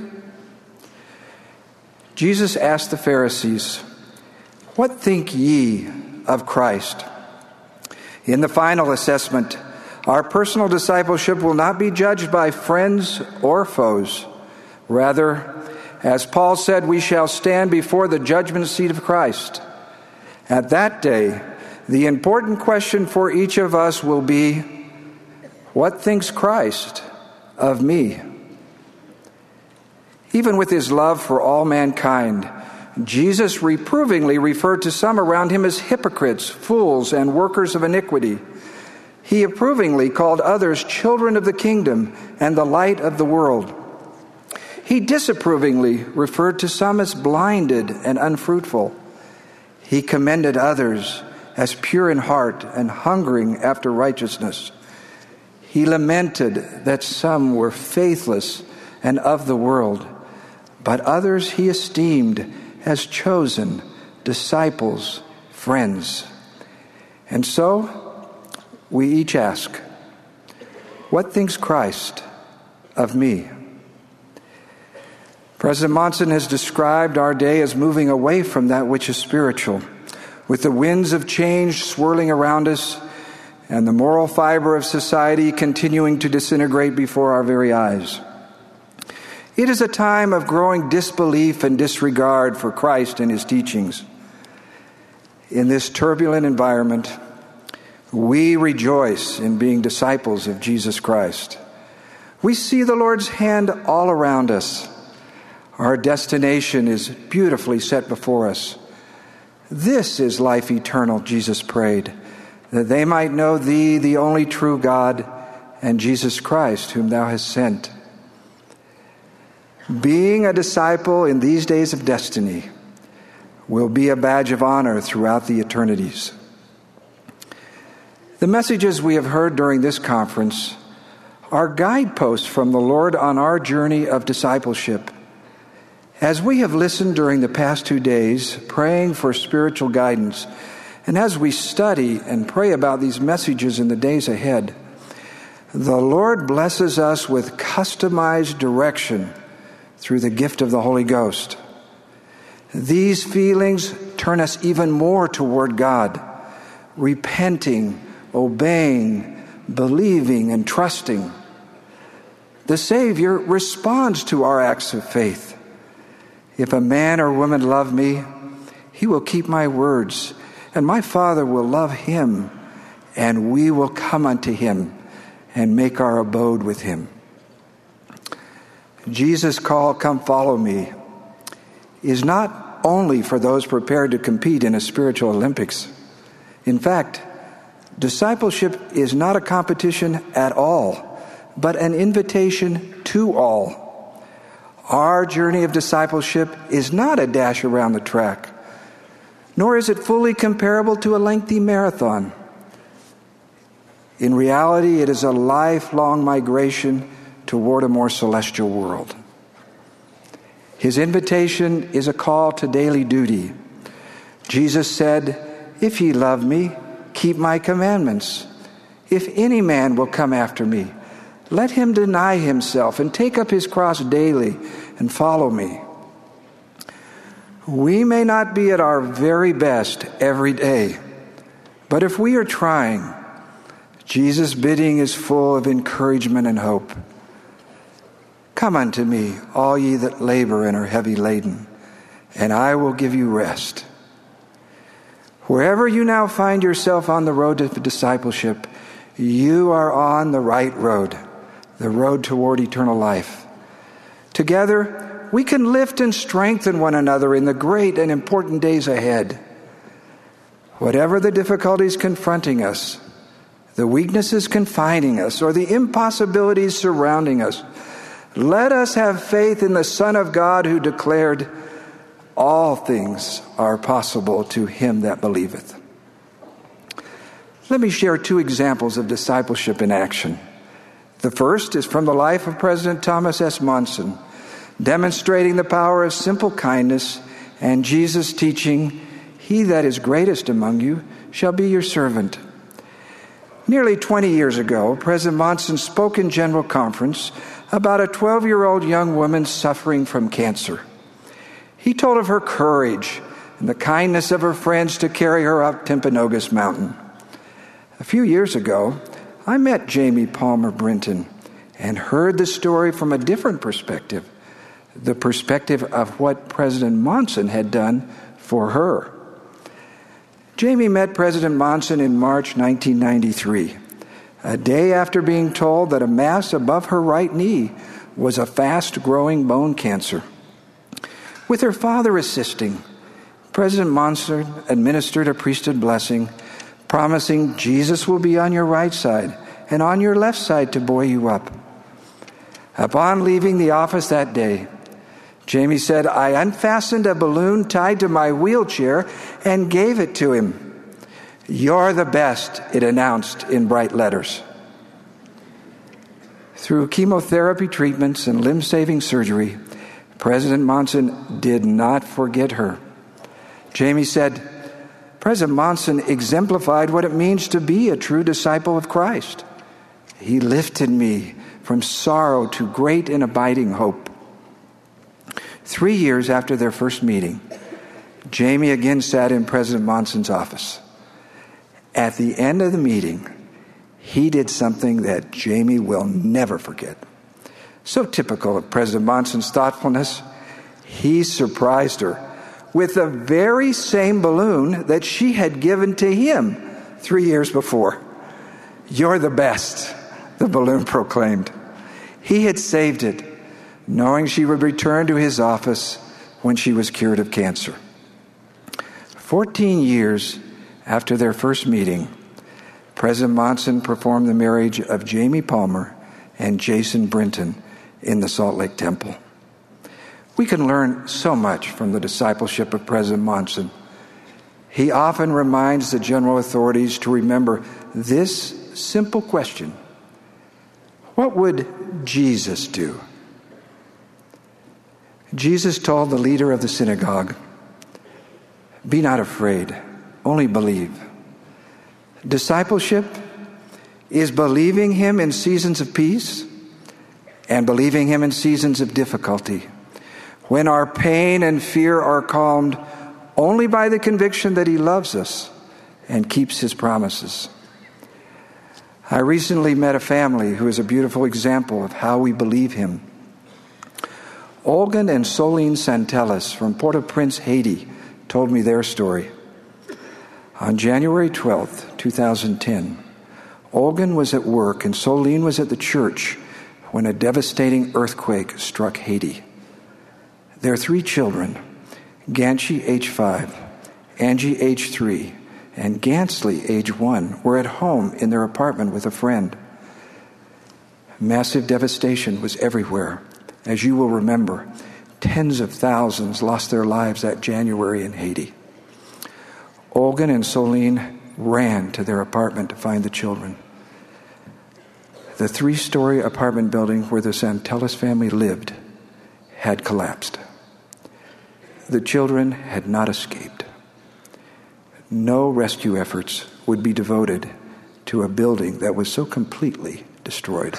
Jesus asked the Pharisees, "What think ye of Christ?" In the final assessment, our personal discipleship will not be judged by friends or foes. Rather, as Paul said, we shall stand before the judgment seat of Christ. At that day, the important question for each of us will be, what thinks Christ of me? Even with his love for all mankind, Jesus reprovingly referred to some around him as hypocrites, fools, and workers of iniquity. He approvingly called others children of the kingdom and the light of the world. He disapprovingly referred to some as blinded and unfruitful. He commended others as pure in heart and hungering after righteousness. He lamented that some were faithless and of the world, but others he esteemed as chosen disciples, friends. And so, we each ask, what thinks Christ of me? President Monson has described our day as moving away from that which is spiritual, with the winds of change swirling around us and the moral fiber of society continuing to disintegrate before our very eyes. It is a time of growing disbelief and disregard for Christ and his teachings. In this turbulent environment, we rejoice in being disciples of Jesus Christ. We see the Lord's hand all around us. Our destination is beautifully set before us. This is life eternal, Jesus prayed, that they might know thee, the only true God, and Jesus Christ, whom thou hast sent. Being a disciple in these days of destiny will be a badge of honor throughout the eternities. The messages we have heard during this conference are guideposts from the Lord on our journey of discipleship. As we have listened during the past two days, praying for spiritual guidance, and as we study and pray about these messages in the days ahead, the Lord blesses us with customized direction through the gift of the Holy Ghost. These feelings turn us even more toward God, repenting, obeying, believing, and trusting. The Savior responds to our acts of faith. If a man or woman love me, he will keep my words, and my Father will love him, and we will come unto him and make our abode with him. Jesus' call, "Come follow me," is not only for those prepared to compete in a spiritual Olympics. In fact, discipleship is not a competition at all, but an invitation to all. Our journey of discipleship is not a dash around the track, nor is it fully comparable to a lengthy marathon. In reality, it is a lifelong migration toward a more celestial world. His invitation is a call to daily duty. Jesus said, "If ye love me, keep my commandments. If any man will come after me, let him deny himself and take up his cross daily and follow me." We may not be at our very best every day, but if we are trying, Jesus' bidding is full of encouragement and hope. "Come unto me, all ye that labor and are heavy laden, and I will give you rest." Wherever you now find yourself on the road to discipleship, you are on the right road, the road toward eternal life. Together, we can lift and strengthen one another in the great and important days ahead. Whatever the difficulties confronting us, the weaknesses confining us, or the impossibilities surrounding us, let us have faith in the Son of God who declared, "All things are possible to him that believeth." Let me share two examples of discipleship in action. The first is from the life of President Thomas S. Monson, demonstrating the power of simple kindness and Jesus' teaching, "He that is greatest among you shall be your servant." Nearly twenty years ago, President Monson spoke in General Conference about a twelve-year-old young woman suffering from cancer. He told of her courage and the kindness of her friends to carry her up Timpanogos Mountain. A few years ago, I met Jamie Palmer Brinton and heard the story from a different perspective, the perspective of what President Monson had done for her. Jamie met President Monson in March nineteen ninety-three, a day after being told that a mass above her right knee was a fast-growing bone cancer. With her father assisting, President Monson administered a priesthood blessing, promising Jesus will be on your right side and on your left side to buoy you up. Upon leaving the office that day, Jamie said, "I unfastened a balloon tied to my wheelchair and gave it to him. You're the best," it announced in bright letters. Through chemotherapy treatments and limb-saving surgery, President Monson did not forget her. Jamie said, "President Monson exemplified what it means to be a true disciple of Christ. He lifted me from sorrow to great and abiding hope." Three years after their first meeting, Jamie again sat in President Monson's office. At the end of the meeting, he did something that Jamie will never forget. So typical of President Monson's thoughtfulness, he surprised her with the very same balloon that she had given to him three years before. "You're the best," the balloon proclaimed. He had saved it, knowing she would return to his office when she was cured of cancer. Fourteen years after their first meeting, President Monson performed the marriage of Jamie Palmer and Jason Brinton in the Salt Lake Temple. We can learn so much from the discipleship of President Monson. He often reminds the general authorities to remember this simple question: what would Jesus do? Jesus told the leader of the synagogue, "Be not afraid, only believe." Discipleship is believing him in seasons of peace and believing him in seasons of difficulty, when our pain and fear are calmed only by the conviction that he loves us and keeps his promises. I recently met a family who is a beautiful example of how we believe him. Olgan and Soline Santelis from Port-au-Prince, Haiti, told me their story. On January twelfth, two thousand ten, Olgan was at work and Solene was at the church when a devastating earthquake struck Haiti. Their three children, Ganshi, age five, Angie, age three, and Gansley, age one, were at home in their apartment with a friend. Massive devastation was everywhere. As you will remember, tens of thousands lost their lives that January in Haiti. Olgan and Solene ran to their apartment to find the children. The three-story apartment building where the Santellis family lived had collapsed. The children had not escaped. No rescue efforts would be devoted to a building that was so completely destroyed.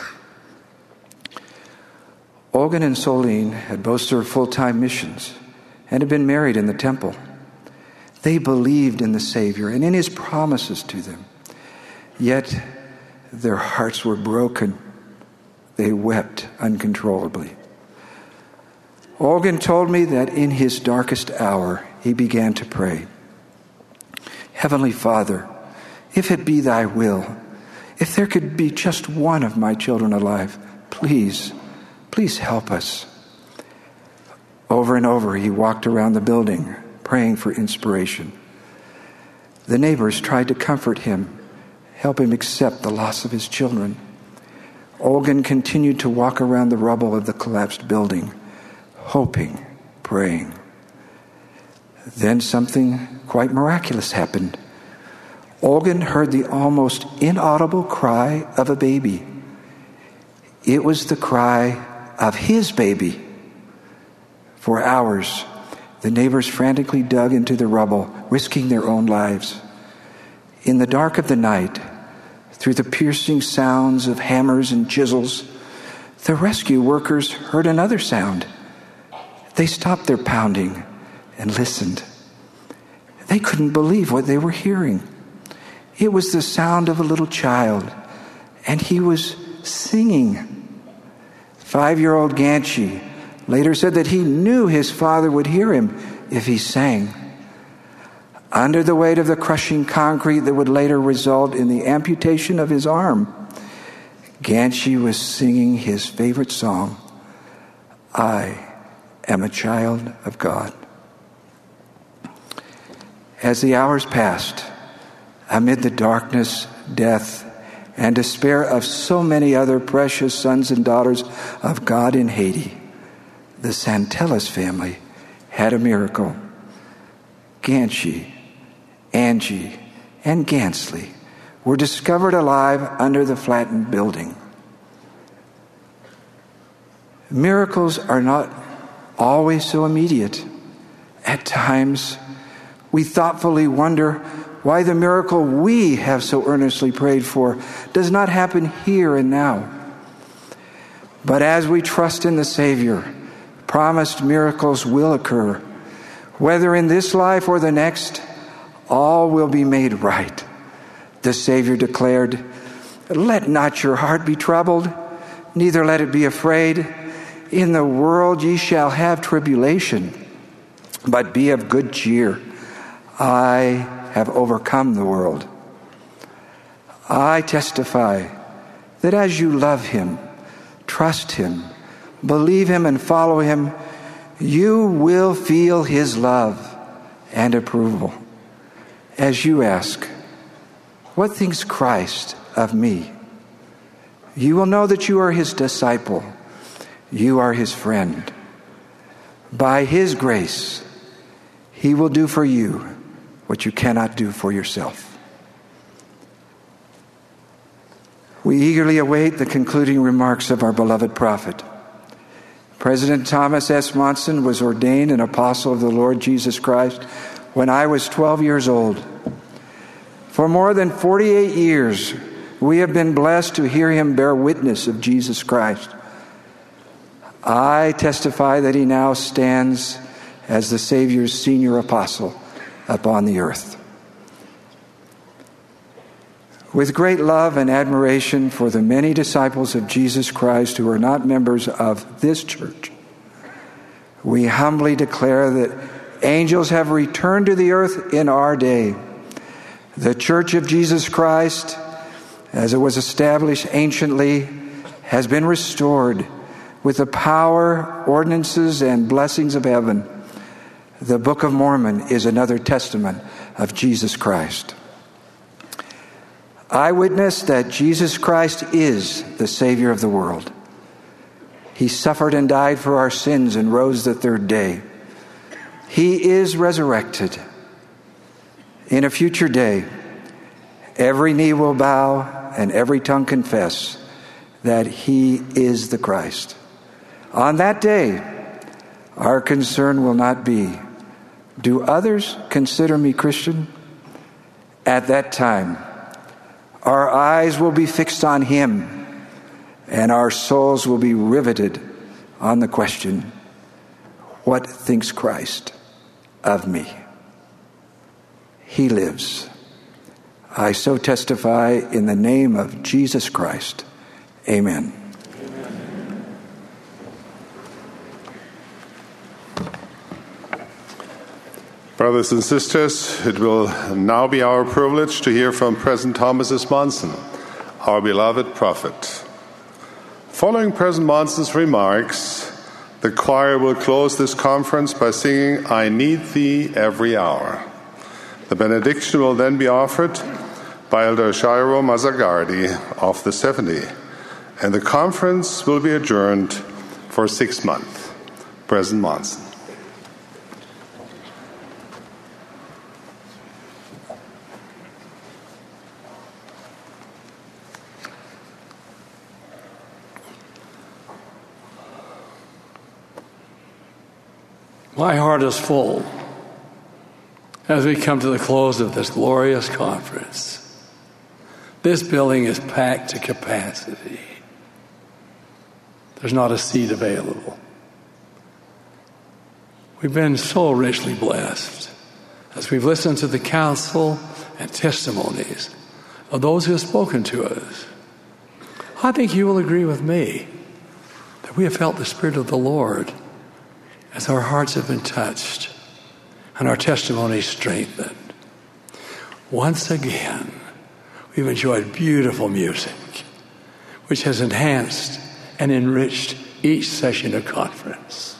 Olgan and Solene had both served full-time missions and had been married in the temple. They believed in the Savior and in his promises to them. Yet their hearts were broken. They wept uncontrollably. Olgan told me that in his darkest hour, he began to pray. Heavenly Father, if it be thy will, if there could be just one of my children alive, please, please help us. Over and over, he walked around the building, praying for inspiration. The neighbors tried to comfort him, help him accept the loss of his children. Olgan continued to walk around the rubble of the collapsed building, hoping, praying. Then something quite miraculous happened. Olgan heard the almost inaudible cry of a baby. It was the cry of his baby. For hours, the neighbors frantically dug into the rubble, risking their own lives. In the dark of the night, through the piercing sounds of hammers and chisels, the rescue workers heard another sound. They stopped their pounding and listened. They couldn't believe what they were hearing. It was the sound of a little child, and he was singing. Five-year-old Ganshi later said that he knew his father would hear him if he sang. Under the weight of the crushing concrete that would later result in the amputation of his arm, Ganshi was singing his favorite song, I am a child of God. As the hours passed, amid the darkness, death, and despair of so many other precious sons and daughters of God in Haiti, the Santellis family had a miracle. Ganshi, Angie, and Gansley were discovered alive under the flattened building. Miracles are not always so immediate. At times, we thoughtfully wonder why the miracle we have so earnestly prayed for does not happen here and now. But as we trust in the Savior, promised miracles will occur. Whether in this life or the next, all will be made right. The Savior declared, let not your heart be troubled, neither let it be afraid. In the world ye shall have tribulation, but be of good cheer. I have overcome the world. I testify that as you love him, trust him, believe him, and follow him, you will feel his love and approval. As you ask, what thinks Christ of me? You will know that you are his disciple. You are his friend. By his grace, he will do for you what you cannot do for yourself. We eagerly await the concluding remarks of our beloved prophet. President Thomas S. Monson was ordained an apostle of the Lord Jesus Christ when I was twelve years old. For more than forty-eight years, we have been blessed to hear him bear witness of Jesus Christ. I testify that he now stands as the Savior's senior apostle upon the earth. With great love and admiration for the many disciples of Jesus Christ who are not members of this church, we humbly declare that angels have returned to the earth in our day. The Church of Jesus Christ as it was established anciently, has been restored with the power, ordinances, and blessings of heaven. The Book of Mormon is another testament of Jesus Christ. I witness that Jesus Christ is the Savior of the world. He suffered and died for our sins and rose the third day. He is resurrected. In a future day, every knee will bow and every tongue confess that He is the Christ. On that day, our concern will not be, do others consider me Christian? At that time, our eyes will be fixed on Him, and our souls will be riveted on the question, what thinks Christ of me? He lives. I so testify in the name of Jesus Christ. Amen. Brothers and sisters, it will now be our privilege to hear from President Thomas S. Monson, our beloved prophet. Following President Monson's remarks, the choir will close this conference by singing, I Need Thee Every Hour. The benediction will then be offered by Elder Jairo Mazzagardi of the seventy, and the conference will be adjourned for six months. President Monson. My heart is full as we come to the close of this glorious conference. This building is packed to capacity. There's not a seat available. We've been so richly blessed as we've listened to the counsel and testimonies of those who have spoken to us. I think you will agree with me that we have felt the Spirit of the Lord as our hearts have been touched and our testimonies strengthened. Once again, we've enjoyed beautiful music, which has enhanced and enriched each session of conference.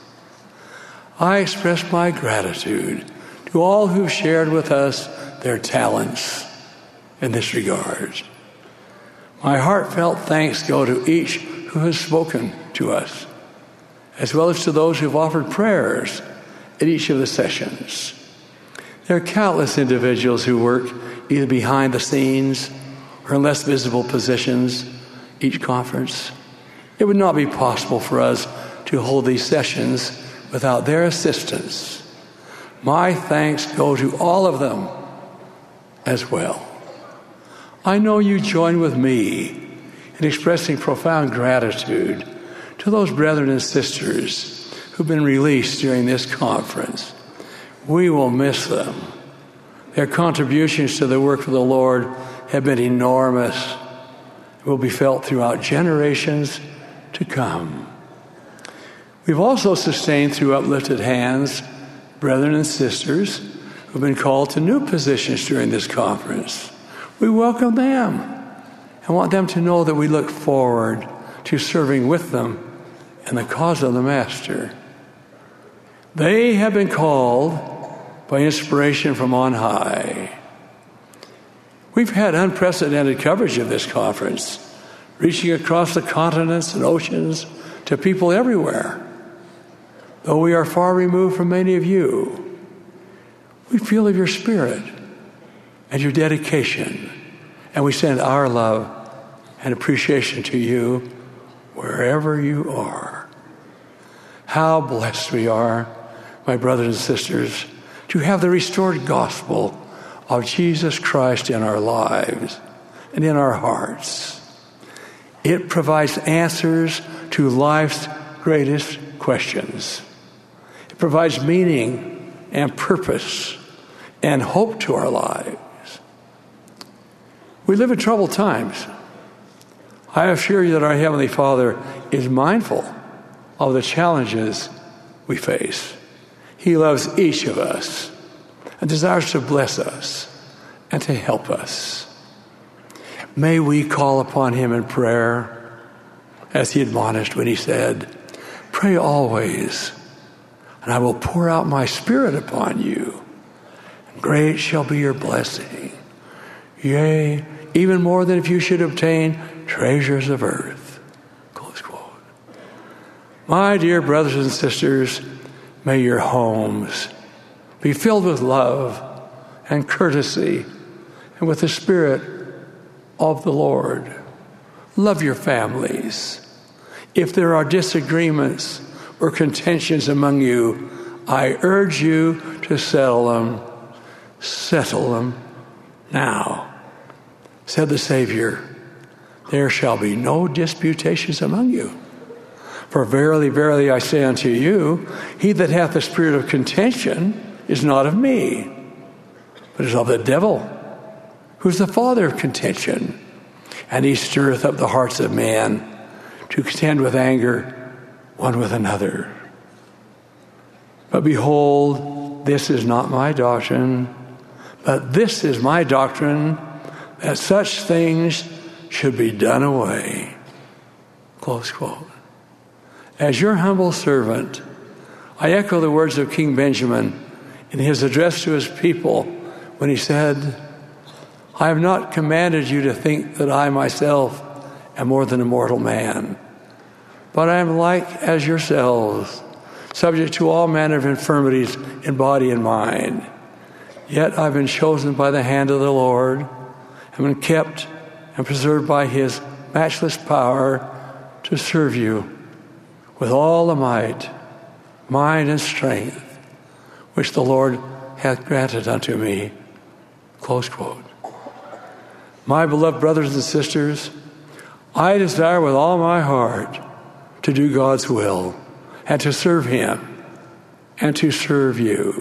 I express my gratitude to all who've shared with us their talents in this regard. My heartfelt thanks go to each who has spoken to us, as well as to those who've offered prayers at each of the sessions. There are countless individuals who work either behind the scenes or in less visible positions each conference. It would not be possible for us to hold these sessions without their assistance. My thanks go to all of them as well. I know you join with me in expressing profound gratitude to those brethren and sisters who've been released during this conference. We will miss them. Their contributions to the work of the Lord have been enormous and will be felt throughout generations to come. We've also sustained through uplifted hands brethren and sisters who've been called to new positions during this conference. We welcome them and want them to know that we look forward to serving with them in the cause of the Master. They have been called by inspiration from on high. We've had unprecedented coverage of this conference, reaching across the continents and oceans to people everywhere. Though we are far removed from many of you, we feel of your spirit and your dedication, and we send our love and appreciation to you wherever you are. How blessed we are, my brothers and sisters, to have the restored gospel of Jesus Christ in our lives and in our hearts. It provides answers to life's greatest questions. It provides meaning and purpose and hope to our lives. We live in troubled times. I assure you that our Heavenly Father is mindful of the challenges we face. He loves each of us and desires to bless us and to help us. may we call upon him in prayer, as he admonished when he said, "Pray always, and I will pour out my Spirit upon you. Great shall be your blessing. Yea, even more than if you should obtain treasures of earth." Close quote. My dear brothers and sisters, may your homes be filled with love and courtesy and with the Spirit of the Lord. Love your families. If there are disagreements or contentions among you, I urge you to settle them. Settle them now. Said the Savior, "There shall be no disputations among you. For verily, verily, I say unto you, he that hath the spirit of contention is not of me, but is of the devil, who is the father of contention. And he stirreth up the hearts of men to contend with anger one with another. But behold, this is not my doctrine, but this is my doctrine, that such things should be done away." Close quote. As your humble servant, I echo the words of King Benjamin in his address to his people when he said, "I have not commanded you to think that I myself am more than a mortal man, but I am like as yourselves, subject to all manner of infirmities in body and mind. Yet I've been chosen by the hand of the Lord, have been kept and preserved by his matchless power to serve you with all the might, mind, and strength which the Lord hath granted unto me." Close quote. My beloved brothers and sisters, I desire with all my heart to do God's will and to serve him and to serve you.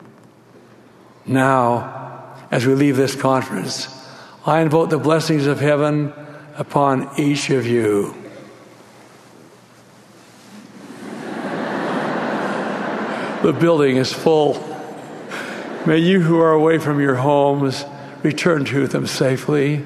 Now, as we leave this conference, I invoke the blessings of heaven upon each of you. The building is full. May you who are away from your homes return to them safely.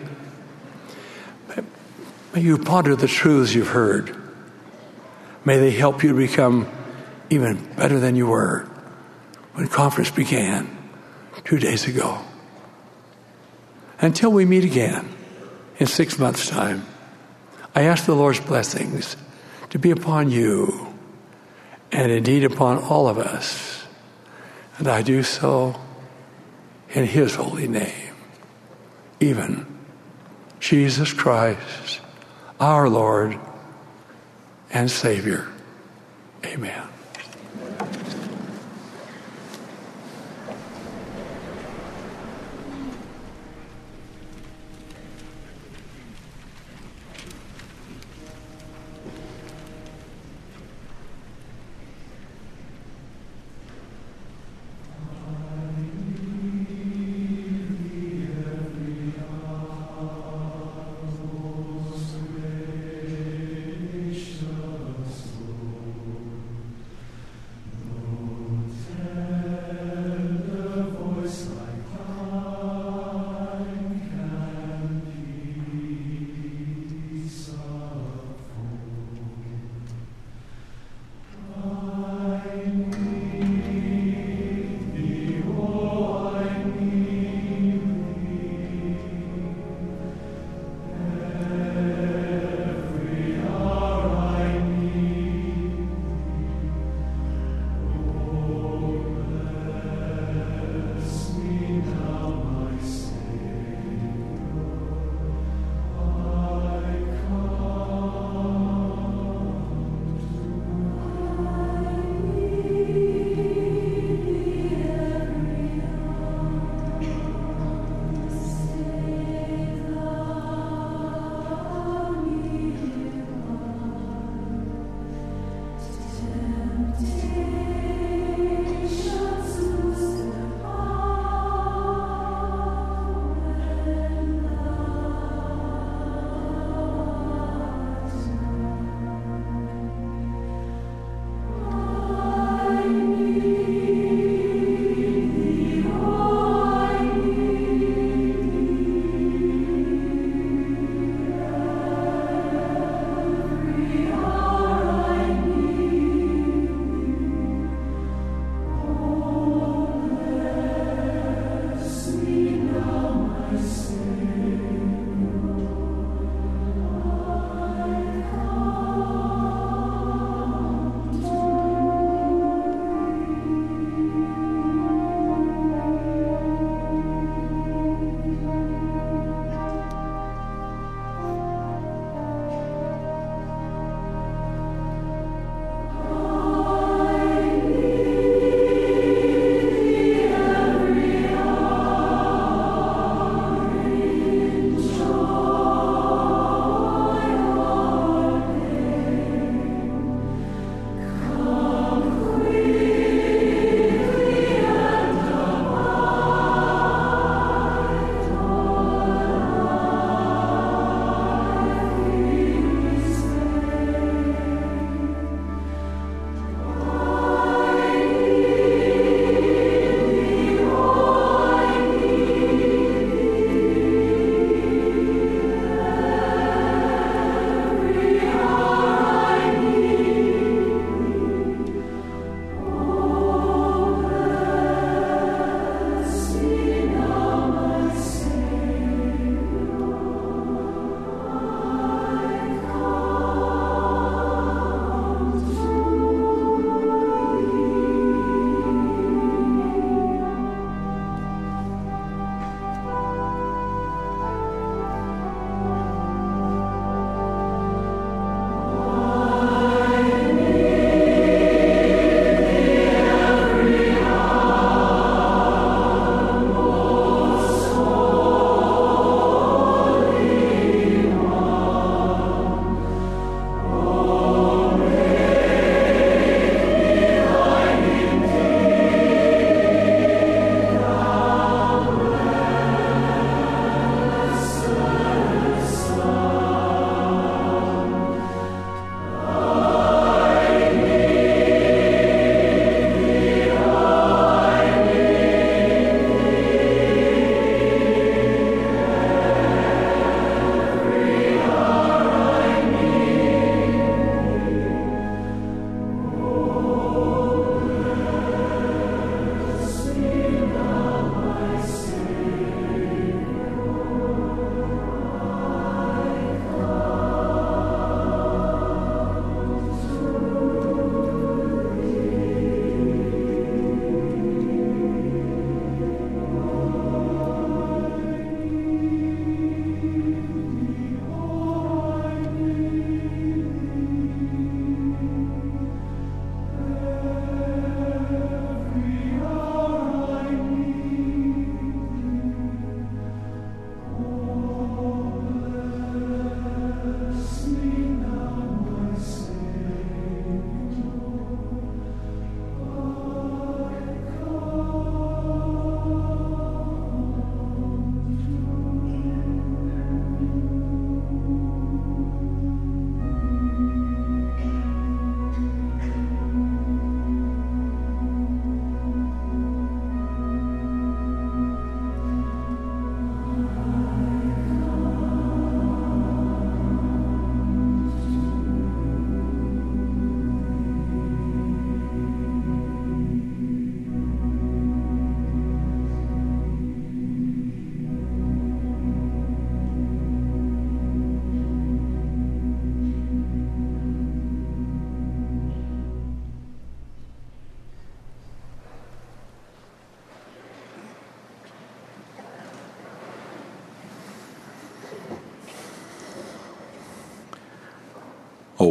May you ponder the truths you've heard. May they help you to become even better than you were when conference began two days ago. Until we meet again in six months' time, I ask the Lord's blessings to be upon you and indeed upon all of us. And I do so in his holy name, even Jesus Christ, our Lord and Savior. Amen.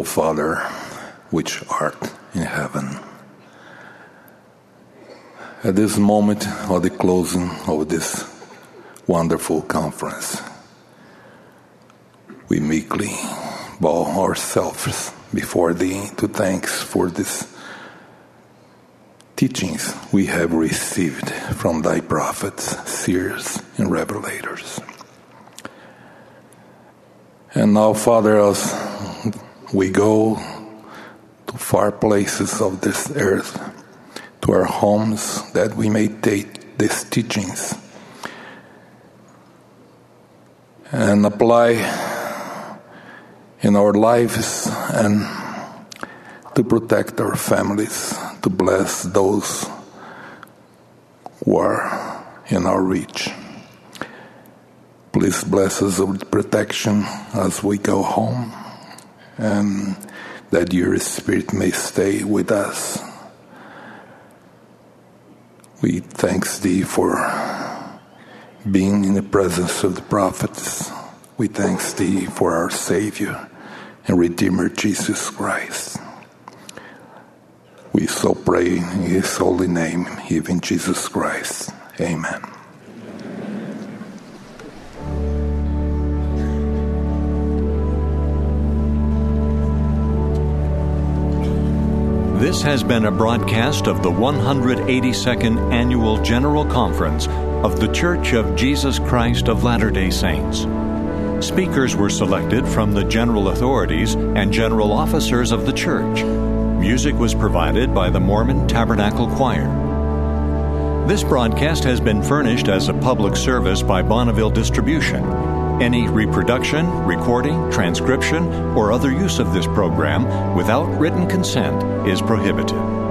Father, which art in heaven. At this moment of the closing of this wonderful conference, we meekly bow ourselves before Thee to thanks for this teachings we have received from Thy prophets, seers, and revelators. And now, Father, as we go to far places of this earth, to our homes, that we may take these teachings and apply in our lives and to protect our families, to bless those who are in our reach. Please bless us with protection as we go home, and that your Spirit may stay with us. We thanks Thee for being in the presence of the prophets. We thanks Thee for our Savior and Redeemer, Jesus Christ. We so pray in His holy name, even Jesus Christ. Amen. This has been a broadcast of the one hundred eighty-second Annual General Conference of The Church of Jesus Christ of Latter-day Saints. Speakers were selected from the general authorities and general officers of the church. Music was provided by the Mormon Tabernacle Choir. This broadcast has been furnished as a public service by Bonneville Distribution. Any reproduction, recording, transcription, or other use of this program without written consent is prohibited.